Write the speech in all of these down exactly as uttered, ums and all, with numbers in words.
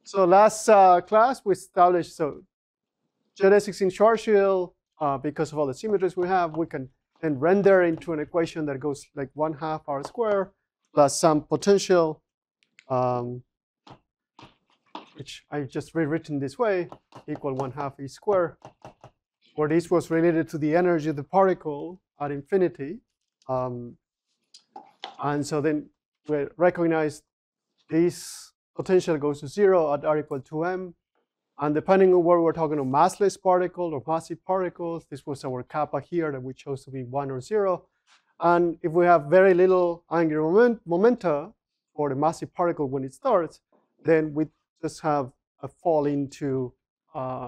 So last uh, class we established so geodesics in Schwarzschild, uh, because of all the symmetries we have, we can then render into an equation that goes like one half r squared plus some potential, um, which I just rewritten this way, equal one half e squared, where this was related to the energy of the particle at infinity. Um, and so then we recognize this potential goes to zero at r equal to m. And depending on where we're talking about massless particle or massive particles, this was our kappa here that we chose to be one or zero. And if we have very little angular moment, momenta for the massive particle when it starts, then we just have a fall into uh,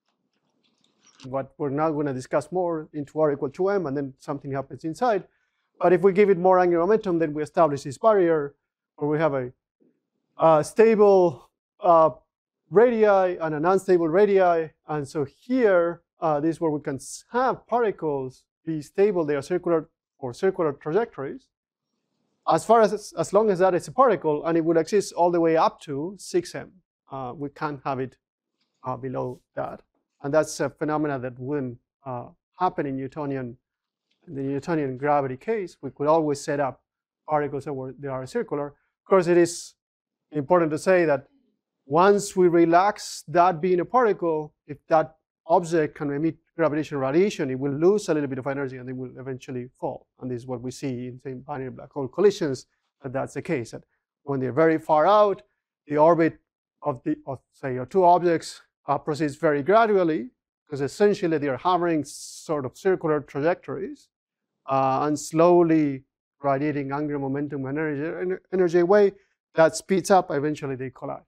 what we're now going to discuss more, into r equal to m, and then something happens inside. But if we give it more angular momentum, then we establish this barrier where we have a, a stable uh, radii and an unstable radii. And so here, uh, this is where we can have particles be stable. They are circular or circular trajectories. As far as, as long as that is a particle, and it would exist all the way up to six m. Uh, we can't have it uh, below that. And that's a phenomena that wouldn't uh, happen in Newtonian, in the Newtonian gravity case. We could always set up particles that were, they are circular. Of course, it is important to say that once we relax that being a particle, if that object can emit gravitational radiation, it will lose a little bit of energy and it will eventually fall. And this is what we see in, say, binary black hole collisions, that that's the case. That when they're very far out, the orbit of, the, of say, your two objects uh, proceeds very gradually, because essentially they are having sort of circular trajectories uh, and slowly radiating angular momentum and energy, energy away. That speeds up, eventually they collide.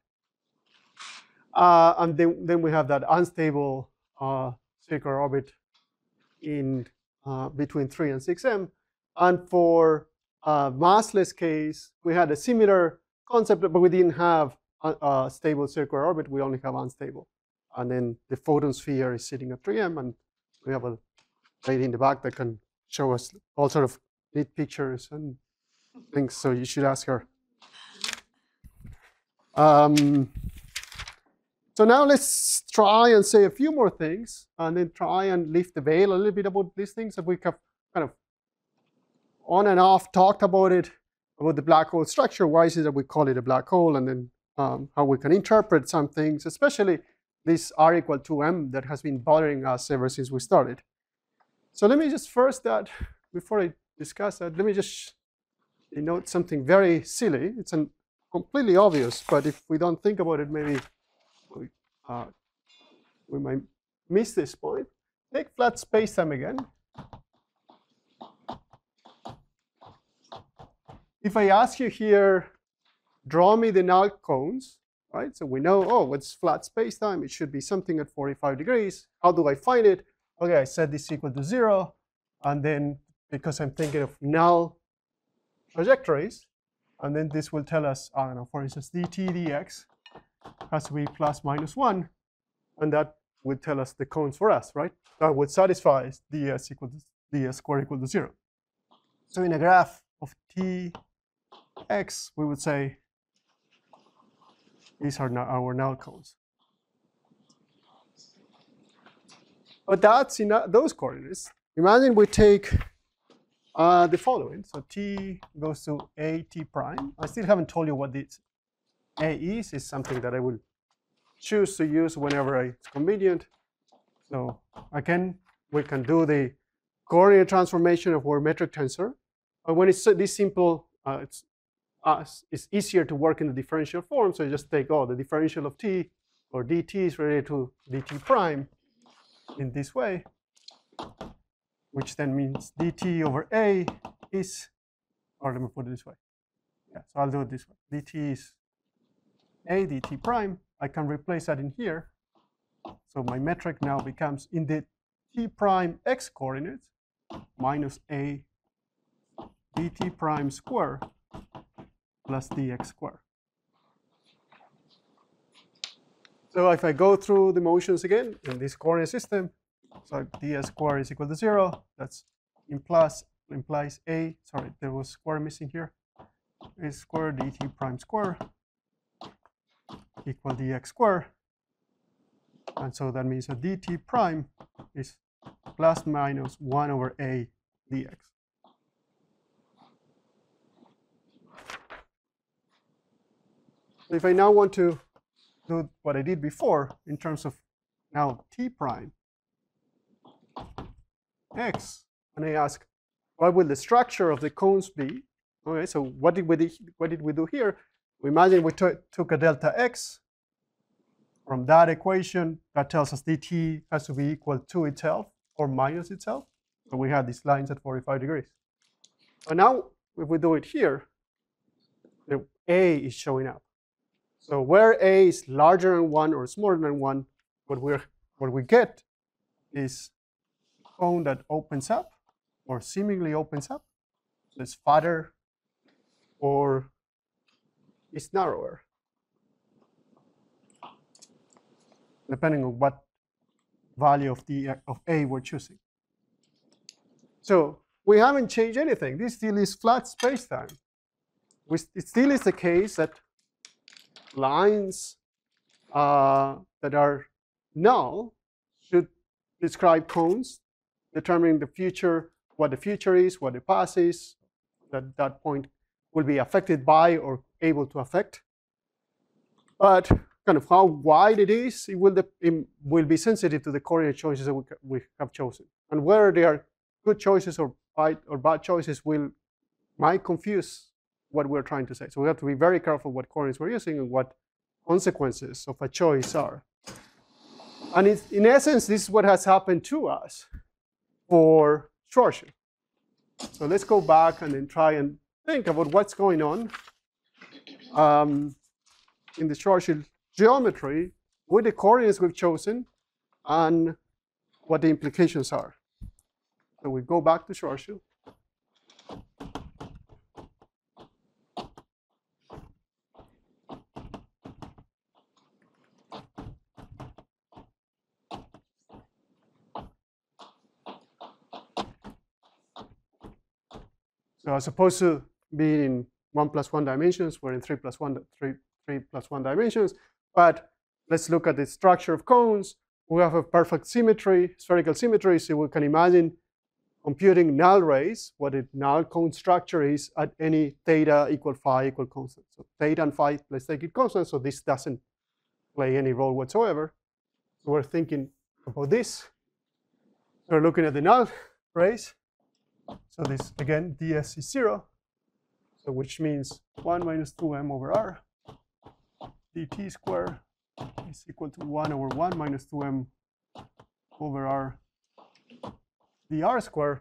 Uh, and then, then we have that unstable uh, circular orbit in uh, between three and six m. And for uh, massless case, we had a similar concept, but we didn't have a, a stable circular orbit. We only have unstable. And then the photon sphere is sitting at three m, and we have a lady in the back that can show us all sort of neat pictures and things. So you should ask her. Um, So now let's try and say a few more things, and then try and lift the veil a little bit about these things that we have kind of on and off talked about it, about the black hole structure. Why is it that we call it a black hole, and then um, how we can interpret some things, especially this r equal to m that has been bothering us ever since we started. So let me just first that, before I discuss that, let me just denote something very silly. It's an completely obvious, but if we don't think about it, maybe We, uh, we might miss this point. Take flat spacetime again. If I ask you here, draw me the null cones, right? So we know, oh, what's flat spacetime? It should be something at forty-five degrees. How do I find it? Okay, I set this equal to zero. And then, because I'm thinking of null trajectories, and then this will tell us, I don't know, for instance, dt dx has to be plus minus one, and that would tell us the cones for us, right? That would satisfy ds equal to ds squared equal to zero. So in a graph of tx, we would say these are our null cones. But that's in those coordinates. Imagine we take uh, the following. So t goes to a t prime. I still haven't told you what this a is. Is something that I will choose to use whenever it's convenient. So again, we can do the coordinate transformation of our metric tensor. But when it's this simple, uh, it's, uh, it's easier to work in the differential form. So you just take, oh, the differential of t, or dt is related to dt prime in this way, which then means dt over a is, or let me put it this way. Yeah, so I'll do it this way. dt is a dt prime. I can replace that in here. So my metric now becomes, in the t prime x coordinates, minus a dt prime square plus dx square. So if I go through the motions again in this coordinate system, so ds square is equal to zero. That's implies implies a. Sorry, there was square missing here. A square dt prime square equal dx squared. And so that means that dt prime is plus minus one over a dx. So if I now want to do what I did before in terms of now t prime x, and I ask, what will the structure of the cones be? Okay, so what did we do, what did we do here? We imagine we took a delta x. From that equation, that tells us dt has to be equal to itself or minus itself. So we have these lines at forty-five degrees. But now, if we do it here, the a is showing up. So where a is larger than one or smaller than one, what we're what we get is a cone that opens up or seemingly opens up. So it's fatter or it's narrower, depending on what value of the of a we're choosing. So we haven't changed anything. This still is flat spacetime. We, it still is the case that lines uh, that are null should describe cones, determining the future, what the future is, what the past is, that that point will be affected by or able to affect. But kind of how wide it is, it will, it will be sensitive to the coordinate choices that we, we have chosen. And whether they are good choices or bad, or bad choices will might confuse what we're trying to say. So we have to be very careful what coordinates we're using and what consequences of a choice are. And it's, in essence, this is what has happened to us for Schwarzschild. So let's go back and then try and think about what's going on um, in the Schwarzschild geometry with the coordinates we've chosen and what the implications are. So we go back to Schwarzschild. So as opposed to being in one plus one dimensions, we're in three plus one, three, three plus one dimensions. But let's look at the structure of cones. We have a perfect symmetry, spherical symmetry, so we can imagine computing null rays, what a null cone structure is at any theta equal phi equal constant. So theta and phi, let's take it constant, so this doesn't play any role whatsoever. So we're thinking about this. So we're looking at the null rays. So this, again, ds is zero, so which means one minus two m over r dt squared is equal to one over one minus two m over r dr squared.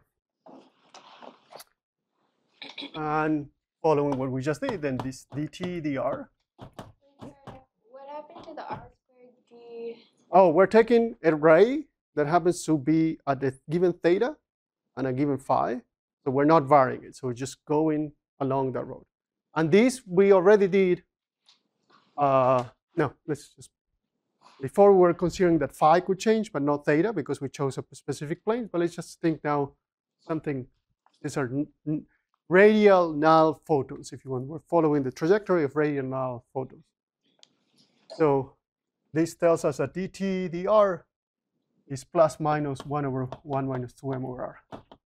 And following what we just did, then this dt dr. What happened to the r squared d? Oh, we're taking a ray that happens to be at a given theta and a given phi. So we're not varying it. So we're just going along that road. And this we already did. Uh, no, let's just, before we were considering that phi could change, but not theta because we chose a specific plane. But let's just think now something, these are n radial null photons, if you want. We're following the trajectory of radial null photons. So this tells us that dt dr is plus minus one over one minus two m over r.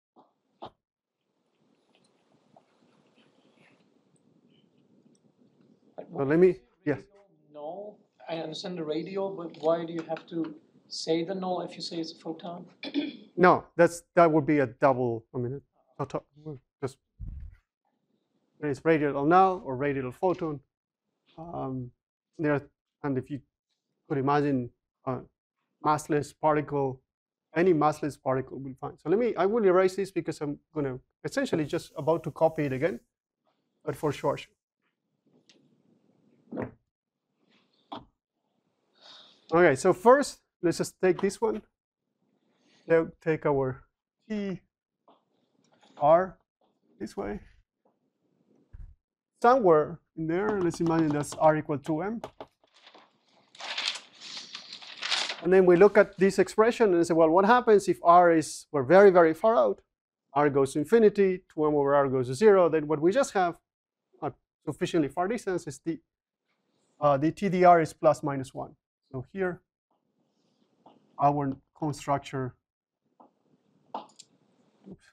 So let me, yes. Null. I understand the radial, but why do you have to say the null if you say it's a photon? No, that's that would be a double. I mean, just it's radial null or radial photon. Um, there, and if you could imagine a massless particle, any massless particle will be fine. So let me. I will erase this because I'm going to essentially just about to copy it again, but for Schwarzschild. Okay, so first, let's just take this one. Then take our T R this way. Somewhere in there, let's imagine that's R equal to M. And then we look at this expression and say, well, what happens if R is, we're very, very far out. R goes to infinity, two M over R goes to zero. Then what we just have at sufficiently far distance is the uh, the T D R is plus minus one. So here, our cone structure oops,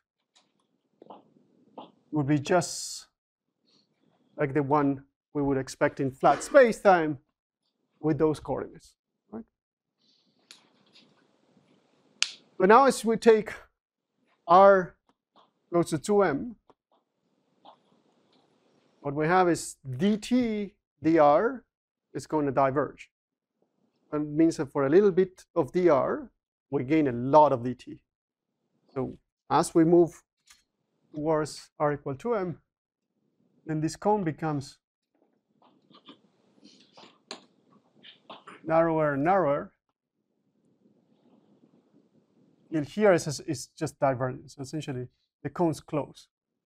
would be just like the one we would expect in flat space-time with those coordinates. Right? But now as we take R goes to two m, what we have is dt dr is going to diverge. That means that for a little bit of dr, we gain a lot of dt. So as we move towards r equal to m, then this cone becomes narrower and narrower. And here is, is just divergence. So essentially, the cones close.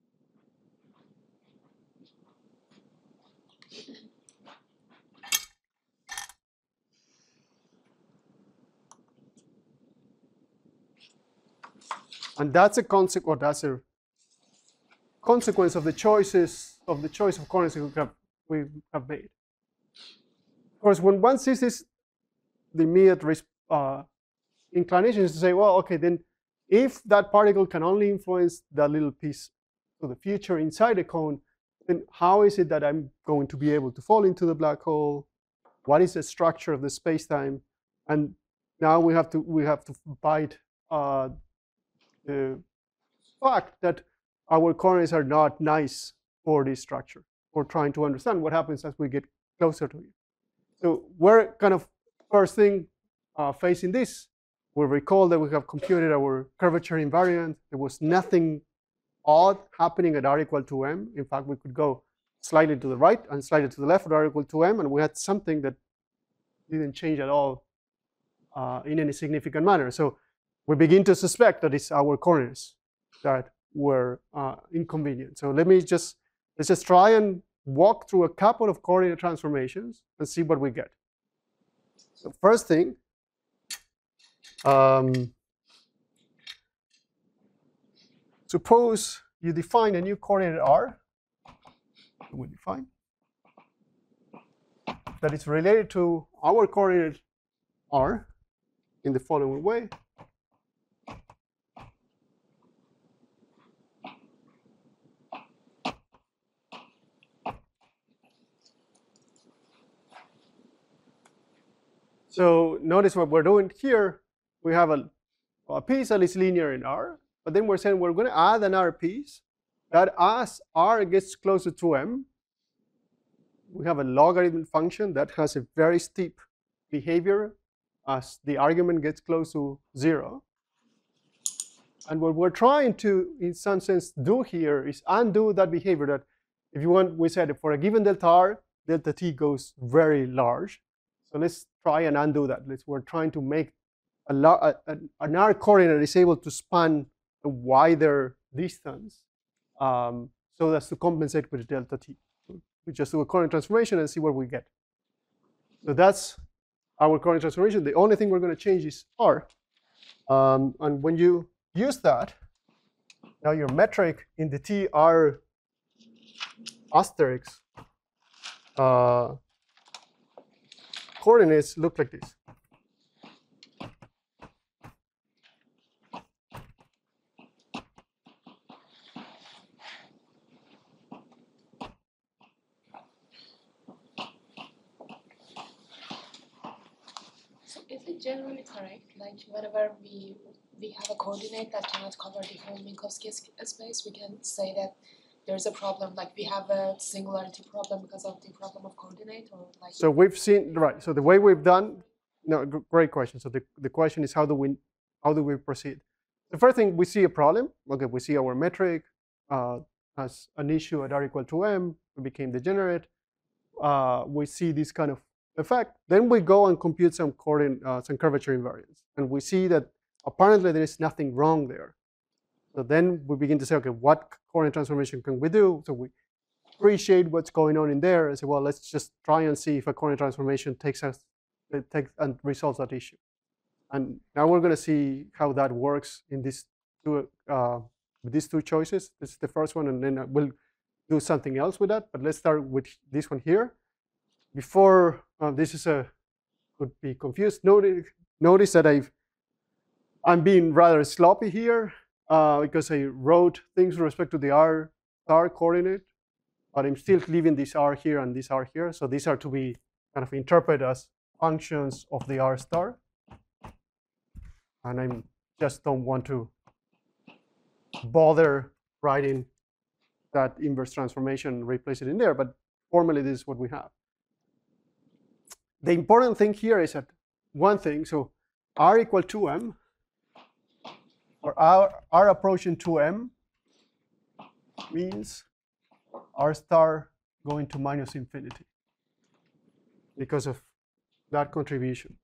And that's a consequence, or that's a consequence of the choices of the choice of coordinates we have, we have made. Of course, when one sees this, the immediate uh, inclination is to say, well, okay, then if that particle can only influence that little piece to the future inside the cone, then how is it that I'm going to be able to fall into the black hole? What is the structure of the space-time? And now we have to we have to bite uh, the fact that our coordinates are not nice for this structure, for trying to understand what happens as we get closer to it. So we're kind of first thing uh, facing this. We recall that we have computed our curvature invariant. There was nothing odd happening at r equal to m. In fact, we could go slightly to the right and slightly to the left at r equal to m, and we had something that didn't change at all uh, in any significant manner. So we begin to suspect that it's our coordinates that were uh, inconvenient. So let me just let's just try and walk through a couple of coordinate transformations and see what we get. So first thing, um, suppose you define a new coordinate r. We define that it's related to our coordinate r in the following way. So notice what we're doing here. We have a, a piece that is linear in R, but then we're saying we're going to add another piece that as R gets closer to m, we have a logarithm function that has a very steep behavior as the argument gets close to zero. And what we're trying to, in some sense, do here is undo that behavior that, if you want, we said for a given delta R, delta t goes very large. So let's try and undo that. Let's, we're trying to make a, a, a, an R coordinate that is able to span a wider distance um, so that's to compensate with delta t. We just do a coordinate transformation and see what we get. So that's our coordinate transformation. The only thing we're going to change is R. Um, and when you use that, now your metric in the T R asterisk uh, coordinates look like this. So is it generally correct? Like whenever we we have a coordinate that cannot cover the whole Minkowski space, we can say that there's a problem, like we have a singularity problem because of the problem of coordinate, or like. So we've seen, right, so the way we've done, no, great question. So the, the question is how do we how do we proceed? The first thing, we see a problem. Okay, we see our metric uh, has an issue at r equal to m, we became degenerate. Uh, we see this kind of effect. Then we go and compute some coordinate, uh, some curvature invariance. And we see that apparently there is nothing wrong there. So then we begin to say, okay, what coordinate transformation can we do? So we appreciate what's going on in there and say, well, let's just try and see if a coordinate transformation takes us, it takes and resolves that issue. And now we're going to see how that works in these two, uh, with these two choices. This is the first one, and then we'll do something else with that. But let's start with this one here. before, uh, this is a, could be confused. Notice, notice that I've, I'm being rather sloppy here uh, because I wrote things with respect to the r star coordinate, but I'm still leaving this r here and this r here. So these are to be kind of interpreted as functions of the r star. And I just don't want to bother writing that inverse transformation and replace it in there, but formally this is what we have. The important thing here is that one thing, so r equal to m, or r, r approaching two m means r star going to minus infinity because of that contribution.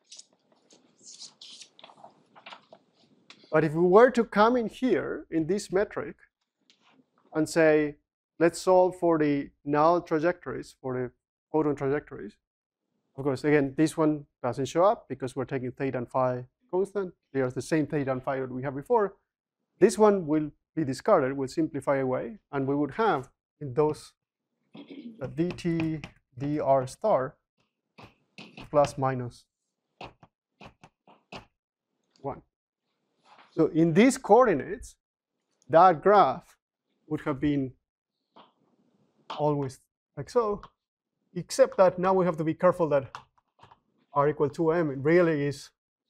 But if we were to come in here in this metric and say, let's solve for the null trajectories, for the photon trajectories, of course, again, this one doesn't show up because we're taking theta and phi constant. They are the same theta and phi that we had before. This one will be discarded, will simplify away, and we would have in those a dt dr star plus minus one. So in these coordinates, that graph would have been always like so, except that now we have to be careful that r equal to m, it really is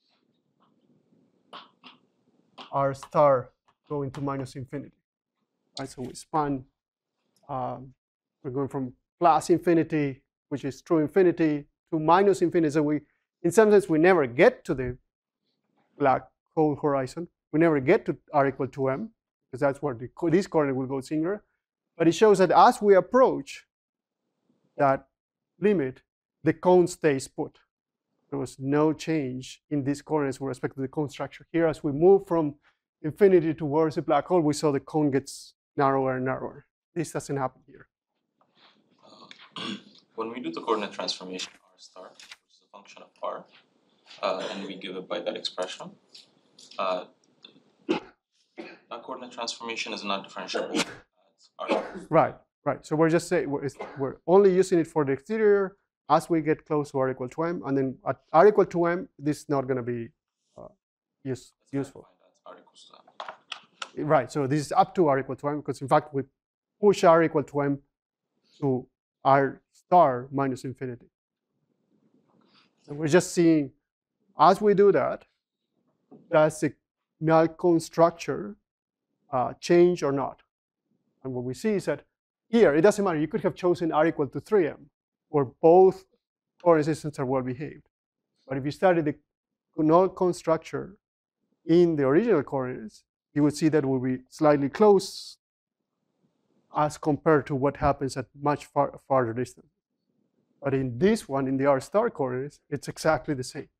r star going to minus infinity. Right, so we span, um, we're going from plus infinity, which is true infinity, to minus infinity. So we, in some sense, we never get to the black hole horizon. We never get to r equal to m, because that's where the, this coordinate will go singular. But it shows that as we approach that limit, the cone stays put. There was no change in these coordinates with respect to the cone structure. Here, as we move from infinity towards the black hole, we saw the cone gets narrower and narrower. This doesn't happen here. Uh, when we do the coordinate transformation r star, which is a function of r, uh, and we give it by that expression, uh, that coordinate transformation is not differentiable. Uh, right, right. So we're just saying we're, we're only using it for the exterior as we get close to r equal to m, and then at r equal to m, this is not going to be uh, use, useful. R equals to m. Right. So this is up to r equal to m, because in fact we push r equal to m to r star minus infinity. And we're just seeing, as we do that, does the null cone structure uh, change or not? And what we see is that here, it doesn't matter. You could have chosen r equal to three m, where both coordinate systems are well behaved. But if you study the null cone structure in the original coordinates, you would see that it will be slightly close as compared to what happens at much far, farther distance. But in this one, in the r star coordinates, it's exactly the same.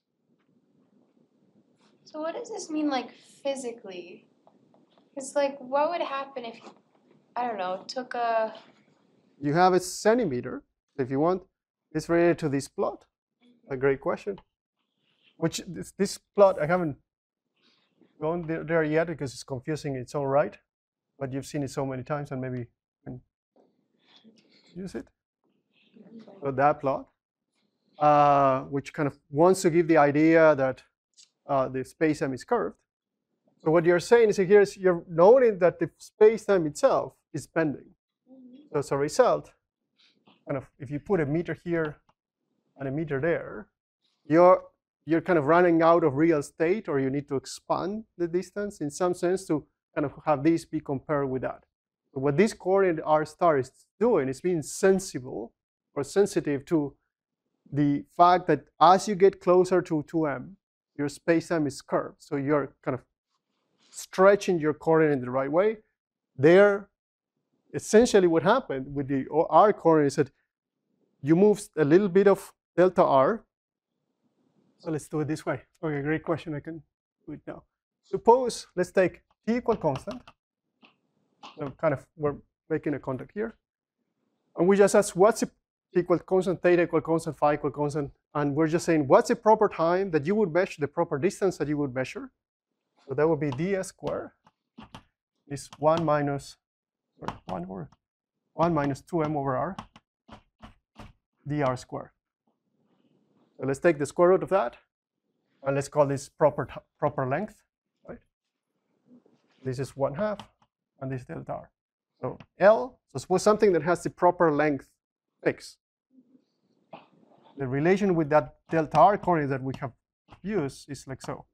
So what does this mean, like, physically? It's like, what would happen if, I don't know, took a... You have a centimeter, if you want. It's related to this plot. A great question. Which, this, this plot, I haven't gone there, there yet because it's confusing in its own right. But you've seen it so many times, and maybe you can use it. So that plot, uh, which kind of wants to give the idea that uh, the space-time is curved. So what you're saying is here is you're noting that the space-time itself is bending. So as a result, kind of if you put a meter here and a meter there, you're you're kind of running out of real estate, or you need to expand the distance in some sense to kind of have this be compared with that. So what this coordinate r star is doing is being sensible or sensitive to the fact that as you get closer to two m, your space-time is curved. So you're kind of stretching your coordinate in the right way. There, essentially what happened with the r coordinate is that you move a little bit of delta r. So let's do it this way. Okay, great question. I can do it now. Suppose, let's take t equal constant. So kind of, we're making a contact here. And we just ask what's the t equal constant, theta equal constant, phi equal constant. And we're just saying what's the proper time that you would measure, the proper distance that you would measure. So that would be ds squared is one minus, sorry, one over one minus two m over r dr squared. So let's take the square root of that, and let's call this proper proper length, right? This is one half, and this is delta r. So L, so suppose something that has the proper length fixed. The relation with that delta r coordinate that we have used is like so.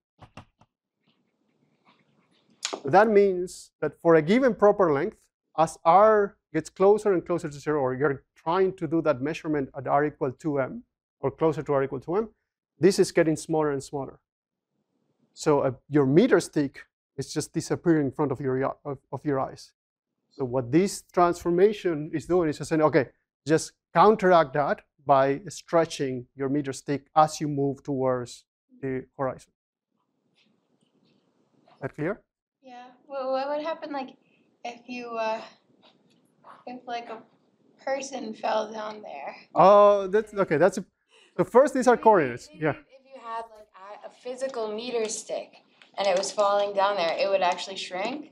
That means that for a given proper length, as r gets closer and closer to zero, or you're trying to do that measurement at r equal to m, or closer to r equal to m, this is getting smaller and smaller. So uh, your meter stick is just disappearing in front of your, of, of your eyes. So what this transformation is doing is just saying, okay, just counteract that by stretching your meter stick as you move towards the horizon. Is that clear? Yeah. Well, what would happen like if you uh, if like a person fell down there? Oh, that's okay. That's a, so first these are coordinates. If, Yeah. If you had like a, a physical meter stick and it was falling down there, it would actually shrink.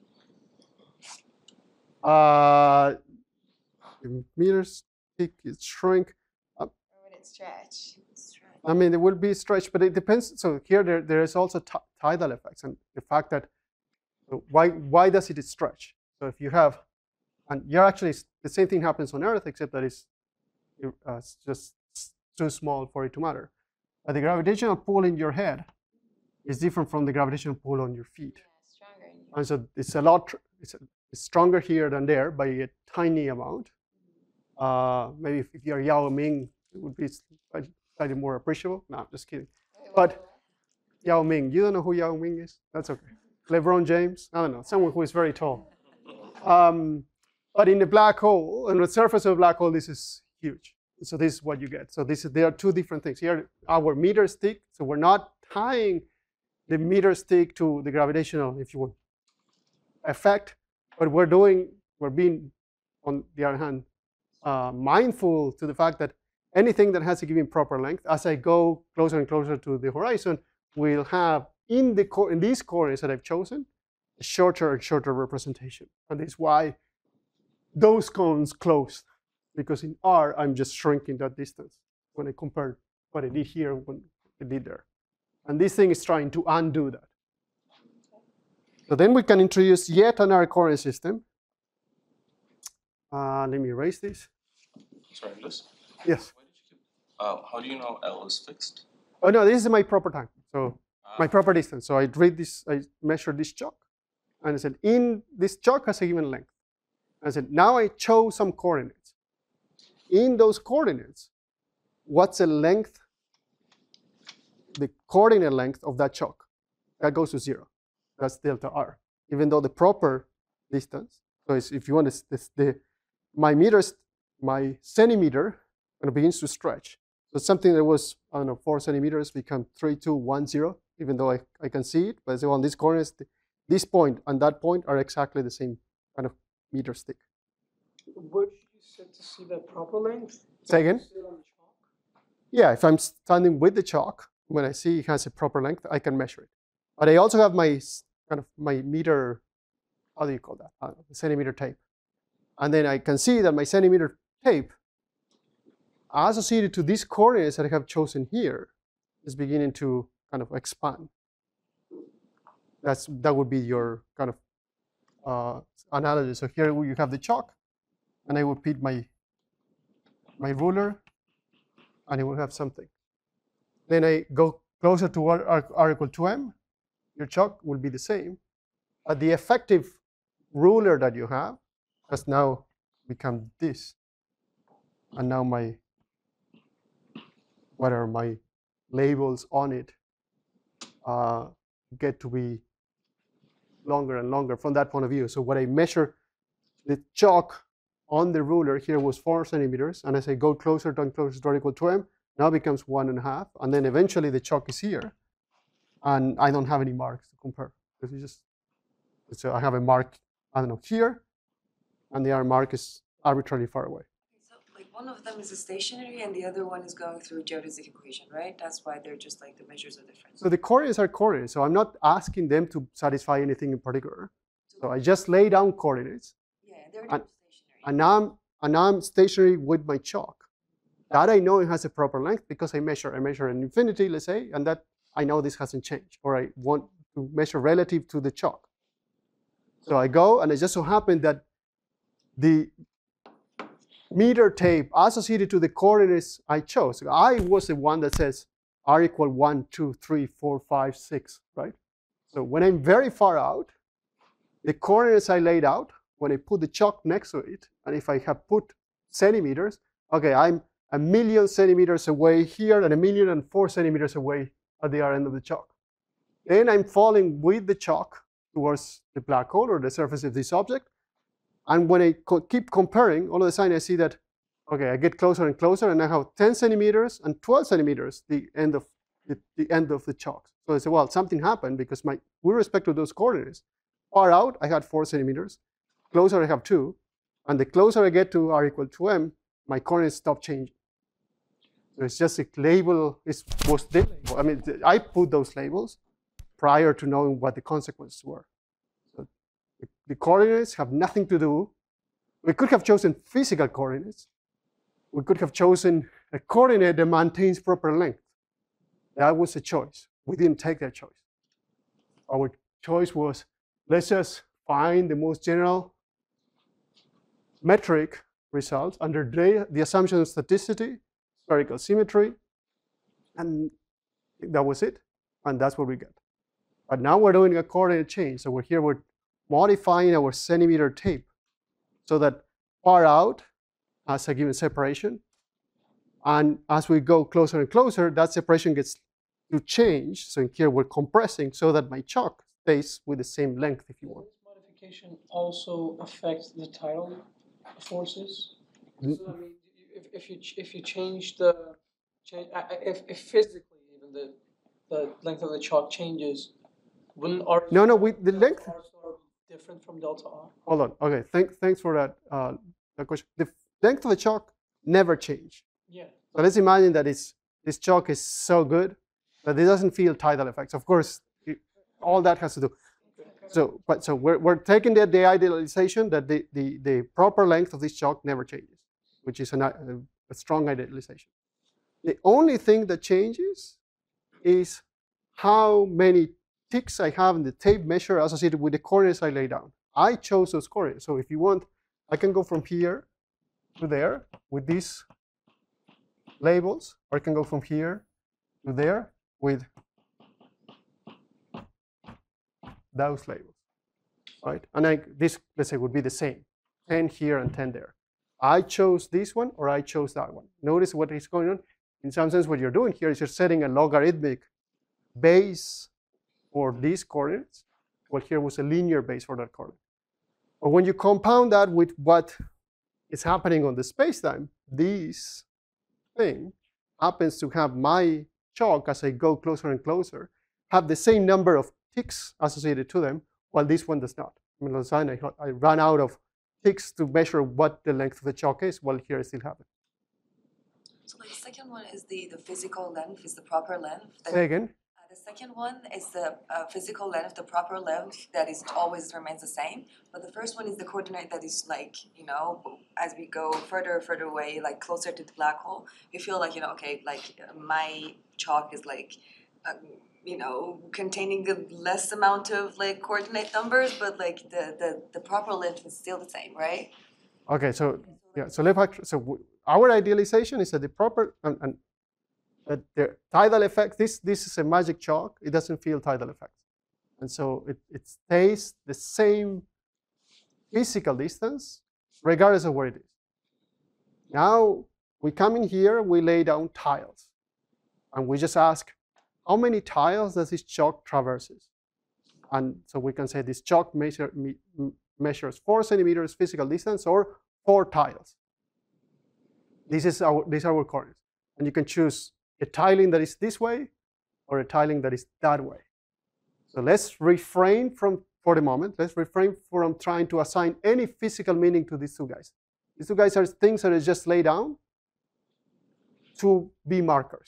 Uh, the meter stick is shrink. Or would it stretch? I mean, it will be stretched, but it depends. So here there, there is also tidal effects, and the fact that why why does it stretch? So if you have, and you're actually the same thing happens on Earth, except that it's, uh, it's just too small for it to matter. But the gravitational pull in your head is different from the gravitational pull on your feet. Yeah, stronger. And so it's a lot, it's, a, it's stronger here than there by a tiny amount. Uh, maybe if, if you're Yao Ming, it would be slightly, slightly more appreciable. No, I'm just kidding. But Yao Ming, you don't know who Yao Ming is? That's okay. LeBron James? I don't know, someone who is very tall. Um, but in the black hole, on the surface of a black hole, this is huge. So this is what you get. So this is, there are two different things. Here, our meter stick, so we're not tying the meter stick to the gravitational, if you want, effect, but we're doing, we're being, on the other hand, uh, mindful to the fact that anything that has a given proper length, as I go closer and closer to the horizon, will have in the in these coordinates that I've chosen, a shorter and shorter representation. And this is why those cones closed, because in R, I'm just shrinking that distance when I compare what I did here and what I did there. And this thing is trying to undo that. So then we can introduce yet another coordinate system. Uh, let me erase this. Sorry, Liz? Yes. Why did you keep, uh, how do you know L is fixed? Oh no, this is my proper time. So Ah, my proper distance. So I read this, I measure this chalk, and I said, in this chalk has a given length. I said, now I chose some coordinates. In those coordinates, what's the length, the coordinate length of that chalk? That goes to zero. That's delta r. Even though the proper distance, so it's, if you want this, this, the my meters, my centimeter, and it begins to stretch. So something that was, I don't know, four centimeters become three, two, one, zero, even though I, I can see it. But so on these coordinates, this point and that point are exactly the same kind of meter stick. Where did you set to see the proper length? Say again? Still on the chalk? Yeah, if I'm standing with the chalk, when I see it has a proper length, I can measure it. But I also have my kind of my meter, how do you call that? I don't know, centimeter tape. And then I can see that my centimeter tape associated to these coordinates that I have chosen here is beginning to kind of expand. That's, that would be your kind of uh, analogy. So here you have the chalk, and I would put my, my ruler, and it will have something. Then I go closer to r, r, r equal to m, your chalk will be the same, but the effective ruler that you have has now become this. And now my, what are my labels on it uh, get to be longer and longer from that point of view. So what I measure, the chalk on the ruler here was four centimeters, and as I go closer and closer to r equal to m, now becomes one and a half, and then eventually the chalk is here, and I don't have any marks to compare, because you just, so I have a mark, I don't know, here, and the other mark is arbitrarily far away. So like one of them is a stationary and the other one is going through a geodesic equation, right? That's why they're just like the measures are different. So the coordinates are coordinates, so I'm not asking them to satisfy anything in particular. So I just lay down coordinates, Yeah, they're and- stationary. and now I'm, and now I'm stationary with my chalk. That I know it has a proper length because I measure. I measure an infinity, let's say, and that I know this hasn't changed, or I want to measure relative to the chalk. So I go, and it just so happened that the meter tape associated to the coordinates I chose, I was the one that says r equal one, two, three, four, five, six, right? So when I'm very far out, the coordinates I laid out, when I put the chalk next to it, and if I have put centimeters, okay, I'm a million centimeters away here and a million and four centimeters away at the other end of the chalk. Then I'm falling with the chalk towards the black hole or the surface of this object. And when I co keep comparing, all of a sudden I see that, okay, I get closer and closer, and I have ten centimeters and twelve centimeters, the end of the, the end of the chalk. So I say, well, something happened because my, with respect to those coordinates, far out I had four centimeters, closer I have two, and the closer I get to r equal to m, my coordinates stop changing. So it's just a label, it was the label. I mean, I put those labels prior to knowing what the consequences were. So the, the coordinates have nothing to do. We could have chosen physical coordinates. We could have chosen a coordinate that maintains proper length. That was a choice. We didn't take that choice. Our choice was, let's just find the most general metric results under the, the assumption of staticity, spherical symmetry, and that was it. And that's what we get. But now we're doing a coordinate change. So we're here, we're modifying our centimeter tape so that far out has a given separation. And as we go closer and closer, that separation gets to change. So in here, we're compressing so that my chalk stays with the same length, if you want. Does this modification also affect the tidal forces? Mm. So, I mean, if, if you if you change the change, if, if physically even the the length of the chalk changes, wouldn't R No, no, we, the length. R star be different from delta R? Hold on. Okay, thank, thanks for that, uh, that question. The length of the chalk never change. Yeah. So let's imagine that it's, this chalk is so good that it doesn't feel tidal effects. Of course, it, all that has to do. So, but so we're, we're taking the, the idealization that the, the, the proper length of this chalk never changes, which is an, a, a strong idealization. The only thing that changes is how many ticks I have in the tape measure associated with the coordinates I lay down. I chose those coordinates. So if you want, I can go from here to there with these labels, or I can go from here to there with those labels, right? And I, this, let's say, would be the same, ten here and ten there. I chose this one, or I chose that one. Notice what is going on. In some sense, what you're doing here is you're setting a logarithmic base for these coordinates. Well, here was a linear base for that coordinate. But when you compound that with what is happening on the spacetime, this thing happens to have my chalk, as I go closer and closer, have the same number of ticks associated to them, while this one does not. I mean, I, I ran out of ticks to measure what the length of the chalk is, while here I still have it. So like the second one is the, the physical length, is the proper length. that- Say again. Uh, the second one is the uh, physical length, the proper length that is always remains the same. But the first one is the coordinate that is like, you know, as we go further, further away, like closer to the black hole, you feel like, you know, okay, like uh, my chalk is like, uh, you know, containing the less amount of like coordinate numbers, but like the, the, the proper length is still the same, right? Okay, so yeah, so let's act- so w- our idealization is that the proper and, and that the tidal effect. This this is a magic chalk. It doesn't feel tidal effects, and so it it stays the same physical distance regardless of where it is. Now we come in here, we lay down tiles, and we just ask, how many tiles does this chalk traverses? And so we can say this chalk measure, me, measures four centimeters physical distance or four tiles. This is our, these are our coordinates. And you can choose a tiling that is this way or a tiling that is that way. So let's refrain from, for the moment, let's refrain from trying to assign any physical meaning to these two guys. These two guys are things that are just laid down to be markers.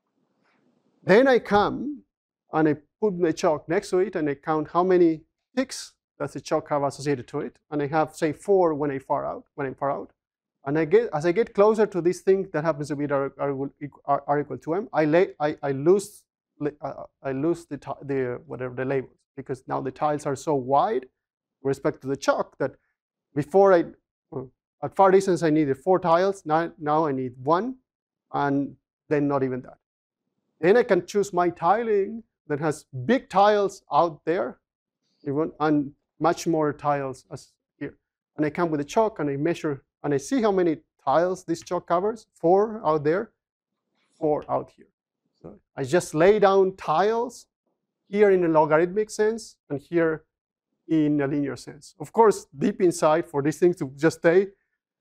Then I come and I put the chalk next to it and I count how many ticks does the chalk have associated to it. And I have, say, four when I far out, when I'm far out. And I get, as I get closer to this thing that happens to be r, r, r, r equal to m, I, lay, I, I lose, uh, I lose the, the, whatever, the labels, because now the tiles are so wide with respect to the chalk that before I, well, at far distance I needed four tiles, now, now I need one, and then not even that. Then I can choose my tiling that has big tiles out there, even, and much more tiles as here. And I come with a chalk and I measure, and I see how many tiles this chalk covers. Four out there, four out here. So I just lay down tiles here in a logarithmic sense and here in a linear sense. Of course, deep inside, for these things to just stay,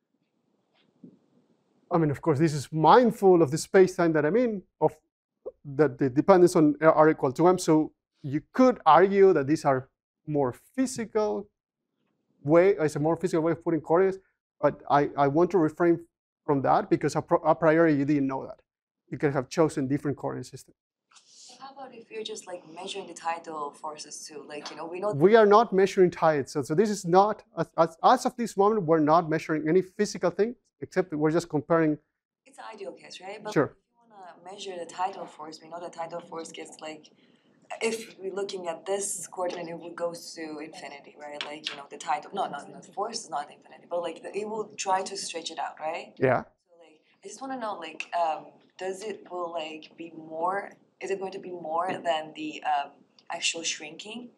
I mean, of course, this is mindful of the space-time that I'm in, of the, the dependence on r equal to m. So you could argue that these are more physical way, it's a more physical way of putting coordinates, but I, I want to refrain from that because a, a priori you didn't know that. You could have chosen different coordinate systems. How about if you're just like measuring the tidal forces too? Like, you know, we know we are not measuring tides. So, so this is not, as, as, as of this moment, we're not measuring any physical thing, except that we're just comparing. It's an ideal case, right? But sure. If you want to measure the tidal force, we know the tidal force gets like, if we're looking at this coordinate, it would go to infinity, right? Like, you know, the tidal, no, no, no, the force is not infinity, but like the, it will try to stretch it out, right? Yeah. So like, I just want to know, like, um, does it will like be more, is it going to be more than the um, actual shrinking?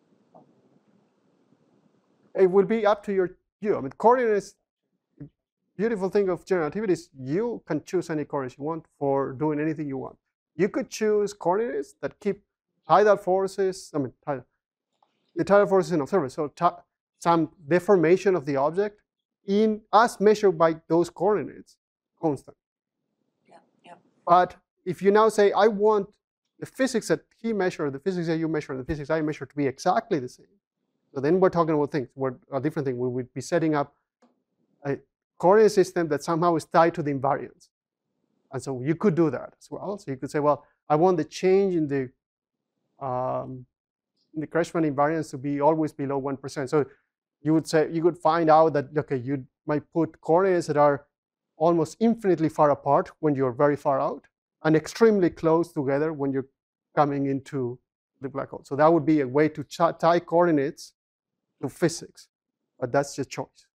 It will be up to your you. I mean, coordinates, beautiful thing of general relativity is you can choose any coordinates you want for doing anything you want. You could choose coordinates that keep tidal forces, I mean, tidal, the tidal forces in observer, so some deformation of the object in as measured by those coordinates, constant. Yeah, yeah. But if you now say, I want the physics that he measured, the physics that you measure, and the physics I measure to be exactly the same, so then we're talking about things, we're a different thing. We would be setting up a coordinate system that somehow is tied to the invariance. And so you could do that as well. So you could say, well, I want the change in the um, in the Kretschmann invariance to be always below one percent. So you would say, you could find out that, okay, you might put coordinates that are almost infinitely far apart when you're very far out, and extremely close together when you're coming into the black hole. So that would be a way to tie coordinates to physics, but that's your choice.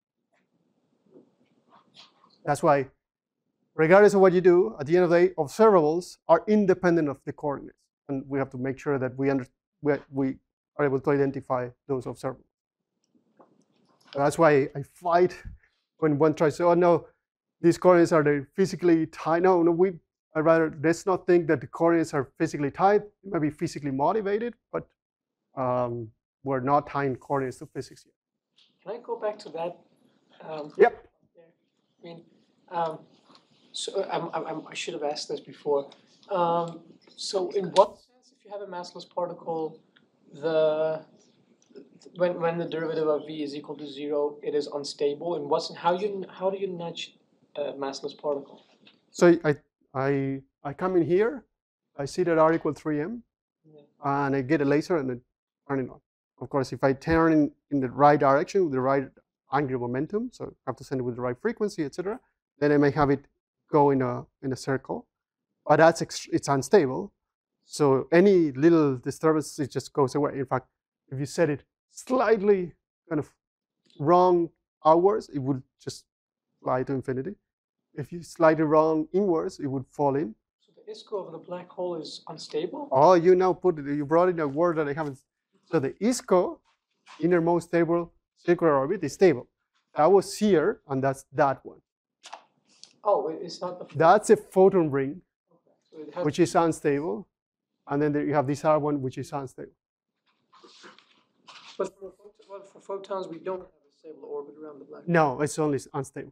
That's why, regardless of what you do, at the end of the day, observables are independent of the coordinates. And we have to make sure that we, under, we, we are able to identify those observables. So that's why I fight when one tries to say, oh no, these coordinates are they physically tied. No, no, we, I'd rather, let's not think that the coordinates are physically tied. It might be physically motivated, but um, we're not tying coordinates to physics yet. Can I go back to that? Um, yep. I mean, um, so I'm, I'm, I should have asked this before. Um, so in what sense, if you have a massless particle, the when when the derivative of v is equal to zero, it is unstable? And what's how you how do you nudge a massless particle? So I I I come in here, I see that r equals three m, yeah. And I get a laser and I turn it on. Of course, if I turn in, in the right direction with the right angular momentum, so I have to send it with the right frequency, et cetera, then I may have it go in a in a circle, but that's it's unstable. So any little disturbance, it just goes away. In fact, if you set it slightly kind of wrong outwards, it would just fly to infinity. If you slightly wrong inwards, it would fall in. So the I S C O of the black hole is unstable? Oh, you now put it, you brought in a word that I haven't. So the I S C O, innermost stable circular orbit, is stable. That was here, and that's that one. Oh, it's not the. That's a photon ring, okay. So which is unstable. And then there you have this other one, which is unstable. But for, well, for photons, we don't have a stable orbit around the black hole. No, it's only unstable.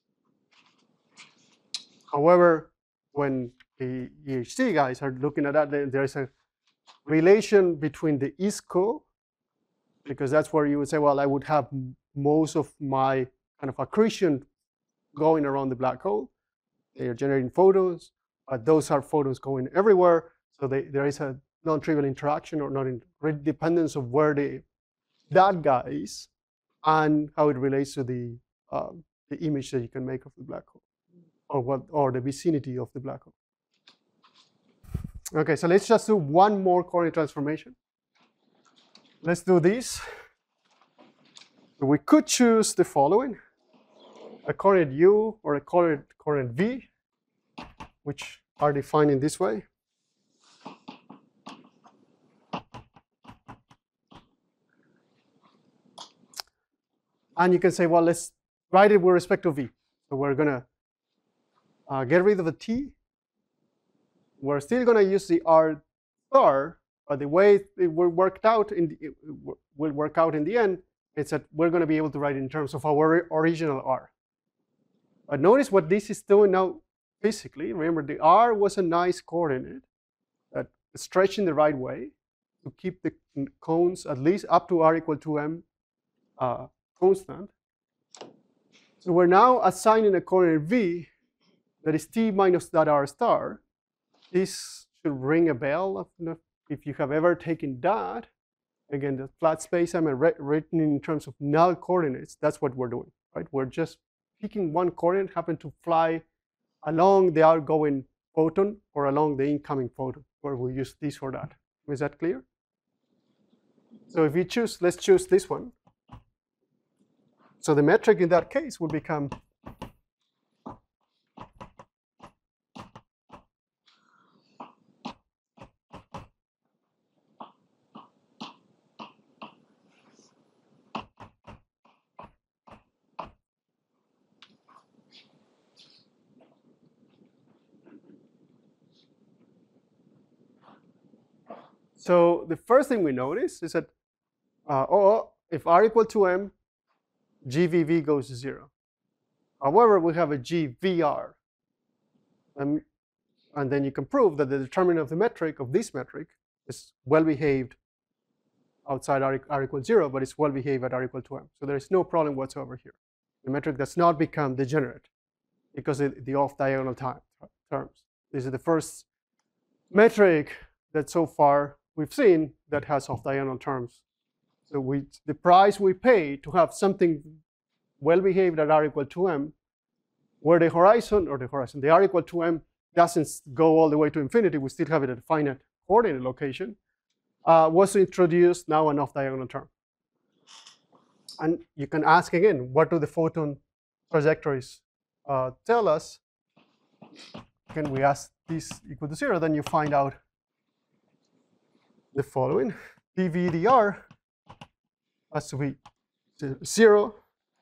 However, when the E H C guys are looking at that, there is a relation between the I S C O, because that's where you would say, well, I would have most of my kind of accretion going around the black hole. They are generating photons, but those are photons going everywhere. So they, there is a non-trivial interaction or not in dependence of where the that guy is and how it relates to the um, the image that you can make of the black hole, or what, or the vicinity of the black hole. Okay, so let's just do one more coordinate transformation. Let's do this. We could choose the following: a coordinate u or a coordinate, coordinate v, which are defined in this way. And you can say, well, let's write it with respect to v. So we're going to uh, get rid of the t. We're still going to use the r star, but the way it will work out in the, it will work out in the end is that we're going to be able to write it in terms of our original r. But notice what this is doing now physically. Remember, the r was a nice coordinate that stretched in the right way to keep the cones at least up to r equal to m uh, constant. So we're now assigning a coordinate v that is t minus that r star. This should ring a bell if you have ever taken that. Again, the flat space I'm written in terms of null coordinates. That's what we're doing, right? We're just picking one coordinate, happen to fly along the outgoing photon or along the incoming photon, where we use this or that. Is that clear? So if you choose, let's choose this one. So the metric in that case will become So the first thing we notice is that uh, oh, if r equal to m, G V V goes to zero. However, we have a G V R. And, and then you can prove that the determinant of the metric, of this metric, is well behaved outside r, r equals zero, but it's well behaved at r equal to m. So there is no problem whatsoever here. The metric does not become degenerate because of the off-diagonal terms. This is the first metric that so far we've seen that has off-diagonal terms. So we, the price we pay to have something well behaved at r equal to m, where the horizon, or the horizon, the r equal to m doesn't go all the way to infinity, we still have it at a finite coordinate location, uh, was introduced now an off-diagonal term. And you can ask again, what do the photon trajectories uh, tell us? Can we ask this equal to zero? Then you find out the following: dv dr has to be zero.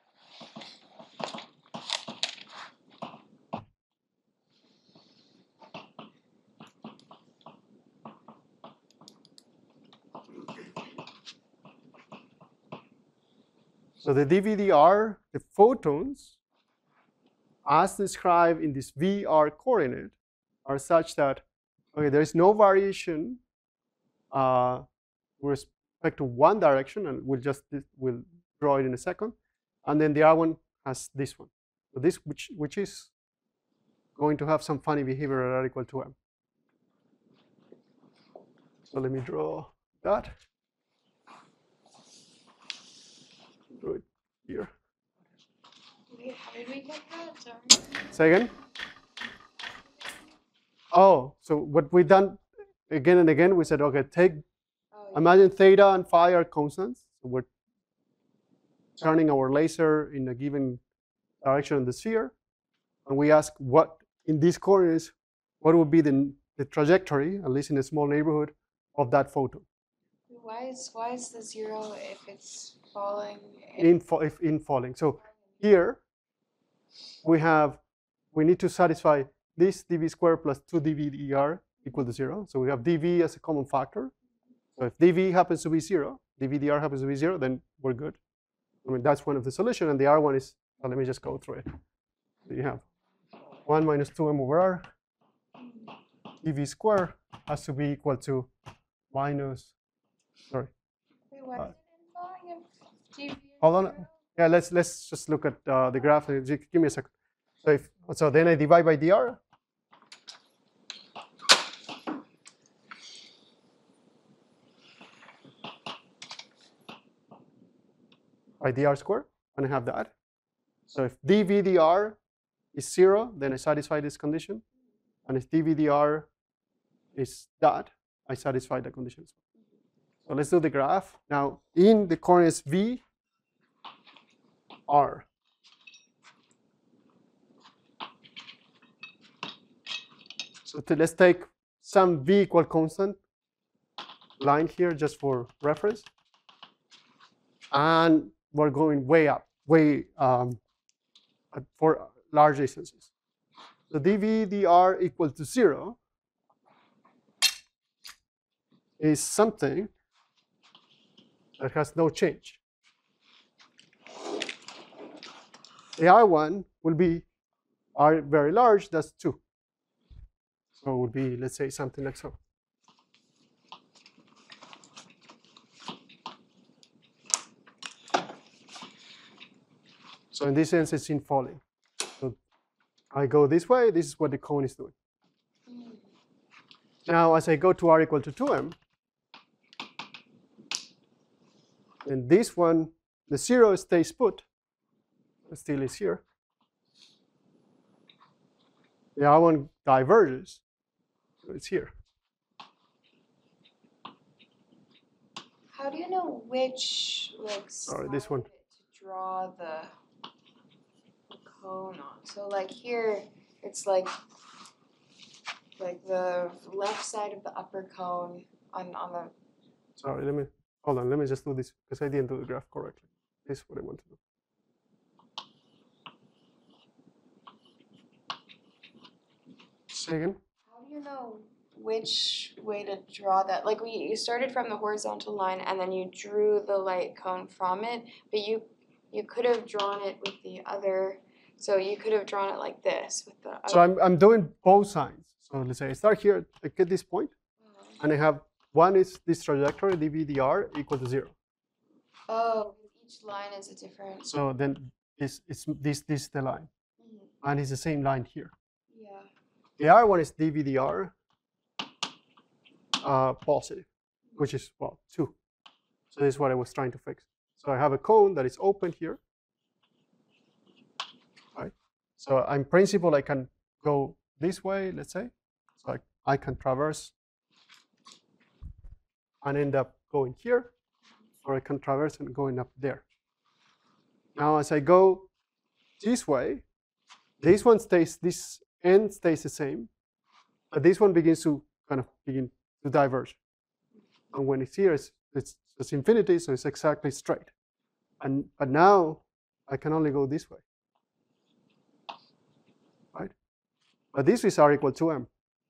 So the dv dr, the photons, as described in this V R coordinate, are such that, okay, there is no variation uh, with respect to one direction, and we'll just we'll draw it in a second. And then the other one has this one. So this, which which is going to have some funny behavior at r equal to m. So let me draw that. Draw it here. Wait, how did we get that? Sorry. Say again? Oh, so what we've done again and again, we said, okay, take, Oh, yeah. imagine theta and phi are constants. So we're turning our laser in a given direction in the sphere. And we ask what, in these coordinates, what would be the, the trajectory, at least in a small neighborhood, of that photon Why is why is the zero if it's falling? in, fa if in falling. So here we have, we need to satisfy this dv squared plus two dv dr equal to zero. So we have dv as a common factor. So if dv happens to be zero, dv dr happens to be zero, then we're good. I mean, that's one of the solutions. And the r one is, well, let me just go through it. So you have one minus two m over r. dv squared has to be equal to minus, sorry. Wait, why Uh, is it in falling if G V is Hold on. zero? Yeah, let's let's just look at uh, the graph. Give me a second. So if so, then I divide by dr. By dr squared, and I have that. So if dv dr is zero, then I satisfy this condition. And if dv dr is that, I satisfy the conditions. So let's do the graph. Now, in the coordinates v, r. So to, let's take some v equal constant line here just for reference. And we're going way up, way um, for large distances. So dv dr equal to zero is something that has no change. The r one will be r very large, that's two. So it would be, let's say, something like so. So in this sense, it's in falling. So I go this way, this is what the cone is doing. Now, as I go to r equal to two m, and this one, the zero stays put, it still is here. The r one diverges, so it's here. How do you know which like Sorry, this side one. of it to draw the, the cone on? So like here, it's like like the left side of the upper cone on on the. Sorry, let me, hold on, let me just do this, because I didn't do the graph correctly. This is what I want to do. Say again? How do you know which way to draw that? Like we you started from the horizontal line and then you drew the light cone from it, but you you could have drawn it with the other. So you could have drawn it like this with the. So I'm, I'm doing both sides. So let's say I start here, I get this point, and I have one is this trajectory, dv dr equal to zero. Oh, each line is a different. So then this is this this is the line, Mhm. and it's the same line here. Yeah. The r one is dv dr uh, positive, which is, well, two. So this is what I was trying to fix. So I have a cone that is open here, right? So in principle, I can go this way, let's say. So I, I can traverse and end up going here, or I can traverse and going up there. Now, as I go this way, this one stays, this end stays the same, but this one begins to kind of begin to diverge. And when it's here, it's, it's, it's infinity, so it's exactly straight. And but now I can only go this way, right? But this is r equal to m.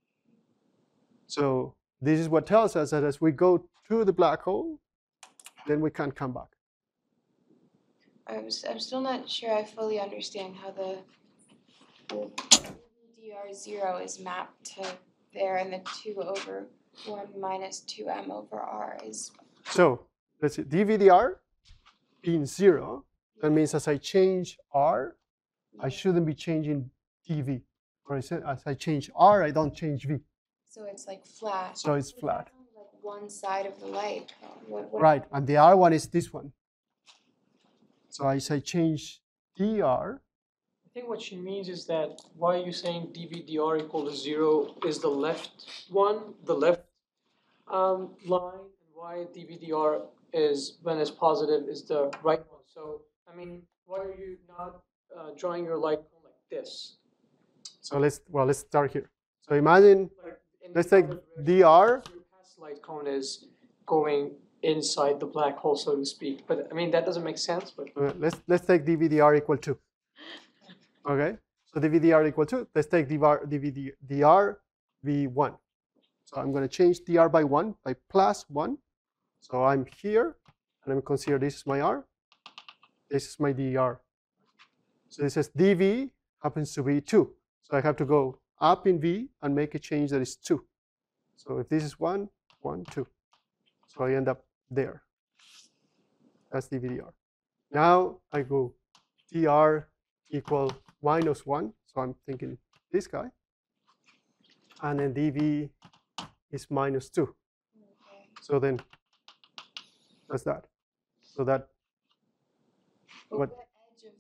So this is what tells us that as we go to the black hole, then we can't come back. I'm, s- I'm still not sure I fully understand how the, the d r zero is mapped to there, and the two over one minus two m over r is. So let's see, dv dr being zero, that means as I change r, I shouldn't be changing dv. Or I said, as I change r, I don't change v. So it's like flat. So it's But flat. that's only, like one side of the light cone. What, what Right, and the r one is this one. So as I change dr, I think what she means is that why are you saying dv dr equal to zero is the left one, the left um, line, and why dv dr is, when it's positive, is the right one. So, I mean, why are you not uh, drawing your light cone like this? so let's, well, let's start here. So imagine, Like in let's the take other direction, dr, your past light cone is going inside the black hole, so to speak. But I mean, that doesn't make sense. But uh, let's, let's take dv dr equal to. Okay, so dv dr equal to, let's take dv, dv dr v one. So I'm going to change dr by one, by plus one. So I'm here, and I'm consider this is my r. This is my dr. So this says dv happens to be two. So I have to go up in v and make a change that is two. So if this is one, one, two. So I end up there. That's dv dr. Now I go dr equal minus one. So I'm thinking this guy. And then dv is minus two. okay. So then that's that. So that, But what, what edge of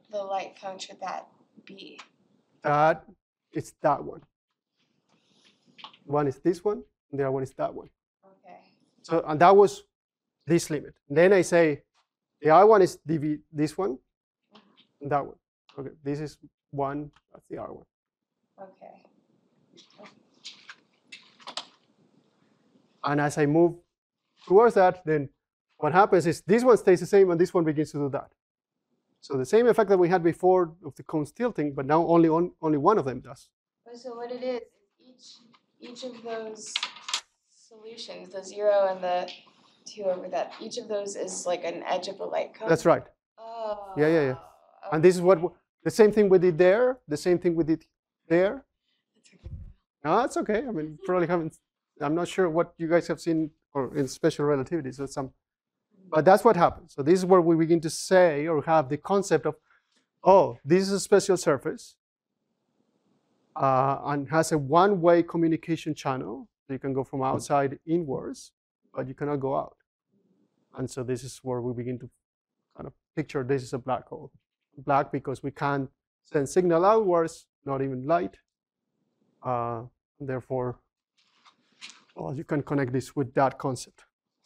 the light cone should that be? That it's that one. One is this one, and the other one is that one. Okay. So and that was this limit. Then I say the other one is dv this one, and that one. Okay, this is one, that's the other one. Okay. And as I move towards that, then what happens is this one stays the same and this one begins to do that. So the same effect that we had before of the cones tilting, but now only on, only one of them does. So what it is, each each of those solutions, the zero and the two over that, each of those is like an edge of a light cone. That's right. Oh. Yeah, yeah, yeah. And this is what the same thing we did there, the same thing we did there. No, that's okay. I mean, probably haven't. I'm not sure what you guys have seen or in special relativity. So some, but that's what happens. So this is where we begin to say or have the concept of, oh, this is a special surface, uh, and has a one-way communication channel. So you can go from outside inwards, but you cannot go out. And so this is where we begin to kind of picture this is a black hole. Black because we can't send signal outwards, not even light. Uh, therefore, well, you can connect this with that concept.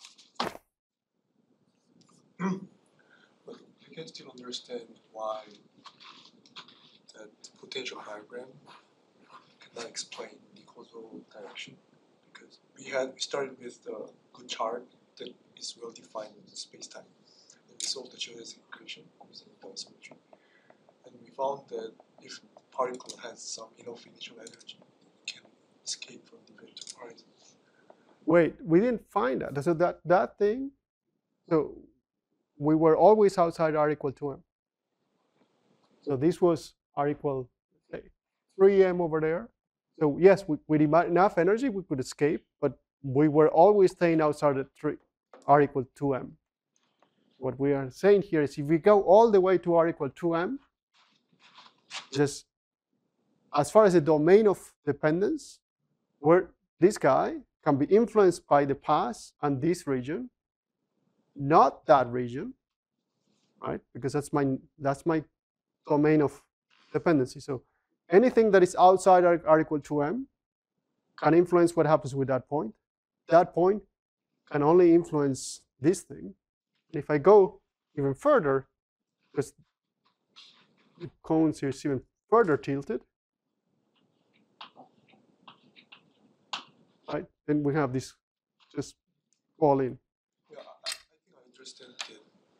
But I can still understand why that potential diagram cannot explain the causal direction, because we had we started with a good chart that is well defined in the space-time, and we solved the geodesic equation using Poisson symmetry, and we found that if the particle has some enough initial energy, it can escape from the vector horizon. Wait, we didn't find that. So that, that thing, so we were always outside R equal to m. So this was R equal, say, three m over there. So yes, we, with enough energy, we could escape, but we were always staying outside at three, R equal to m. What we are saying here is if we go all the way to R equal to m, just as far as the domain of dependence, where this guy can be influenced by the past and this region, not that region, right? Because that's my that's my domain of dependency. So anything that is outside R, R equal to m can influence what happens with that point. That point can only influence this thing. And if I go even further, because the cones here is even further tilted, right? Then we have this just fall in. Yeah, I, I think I understand the,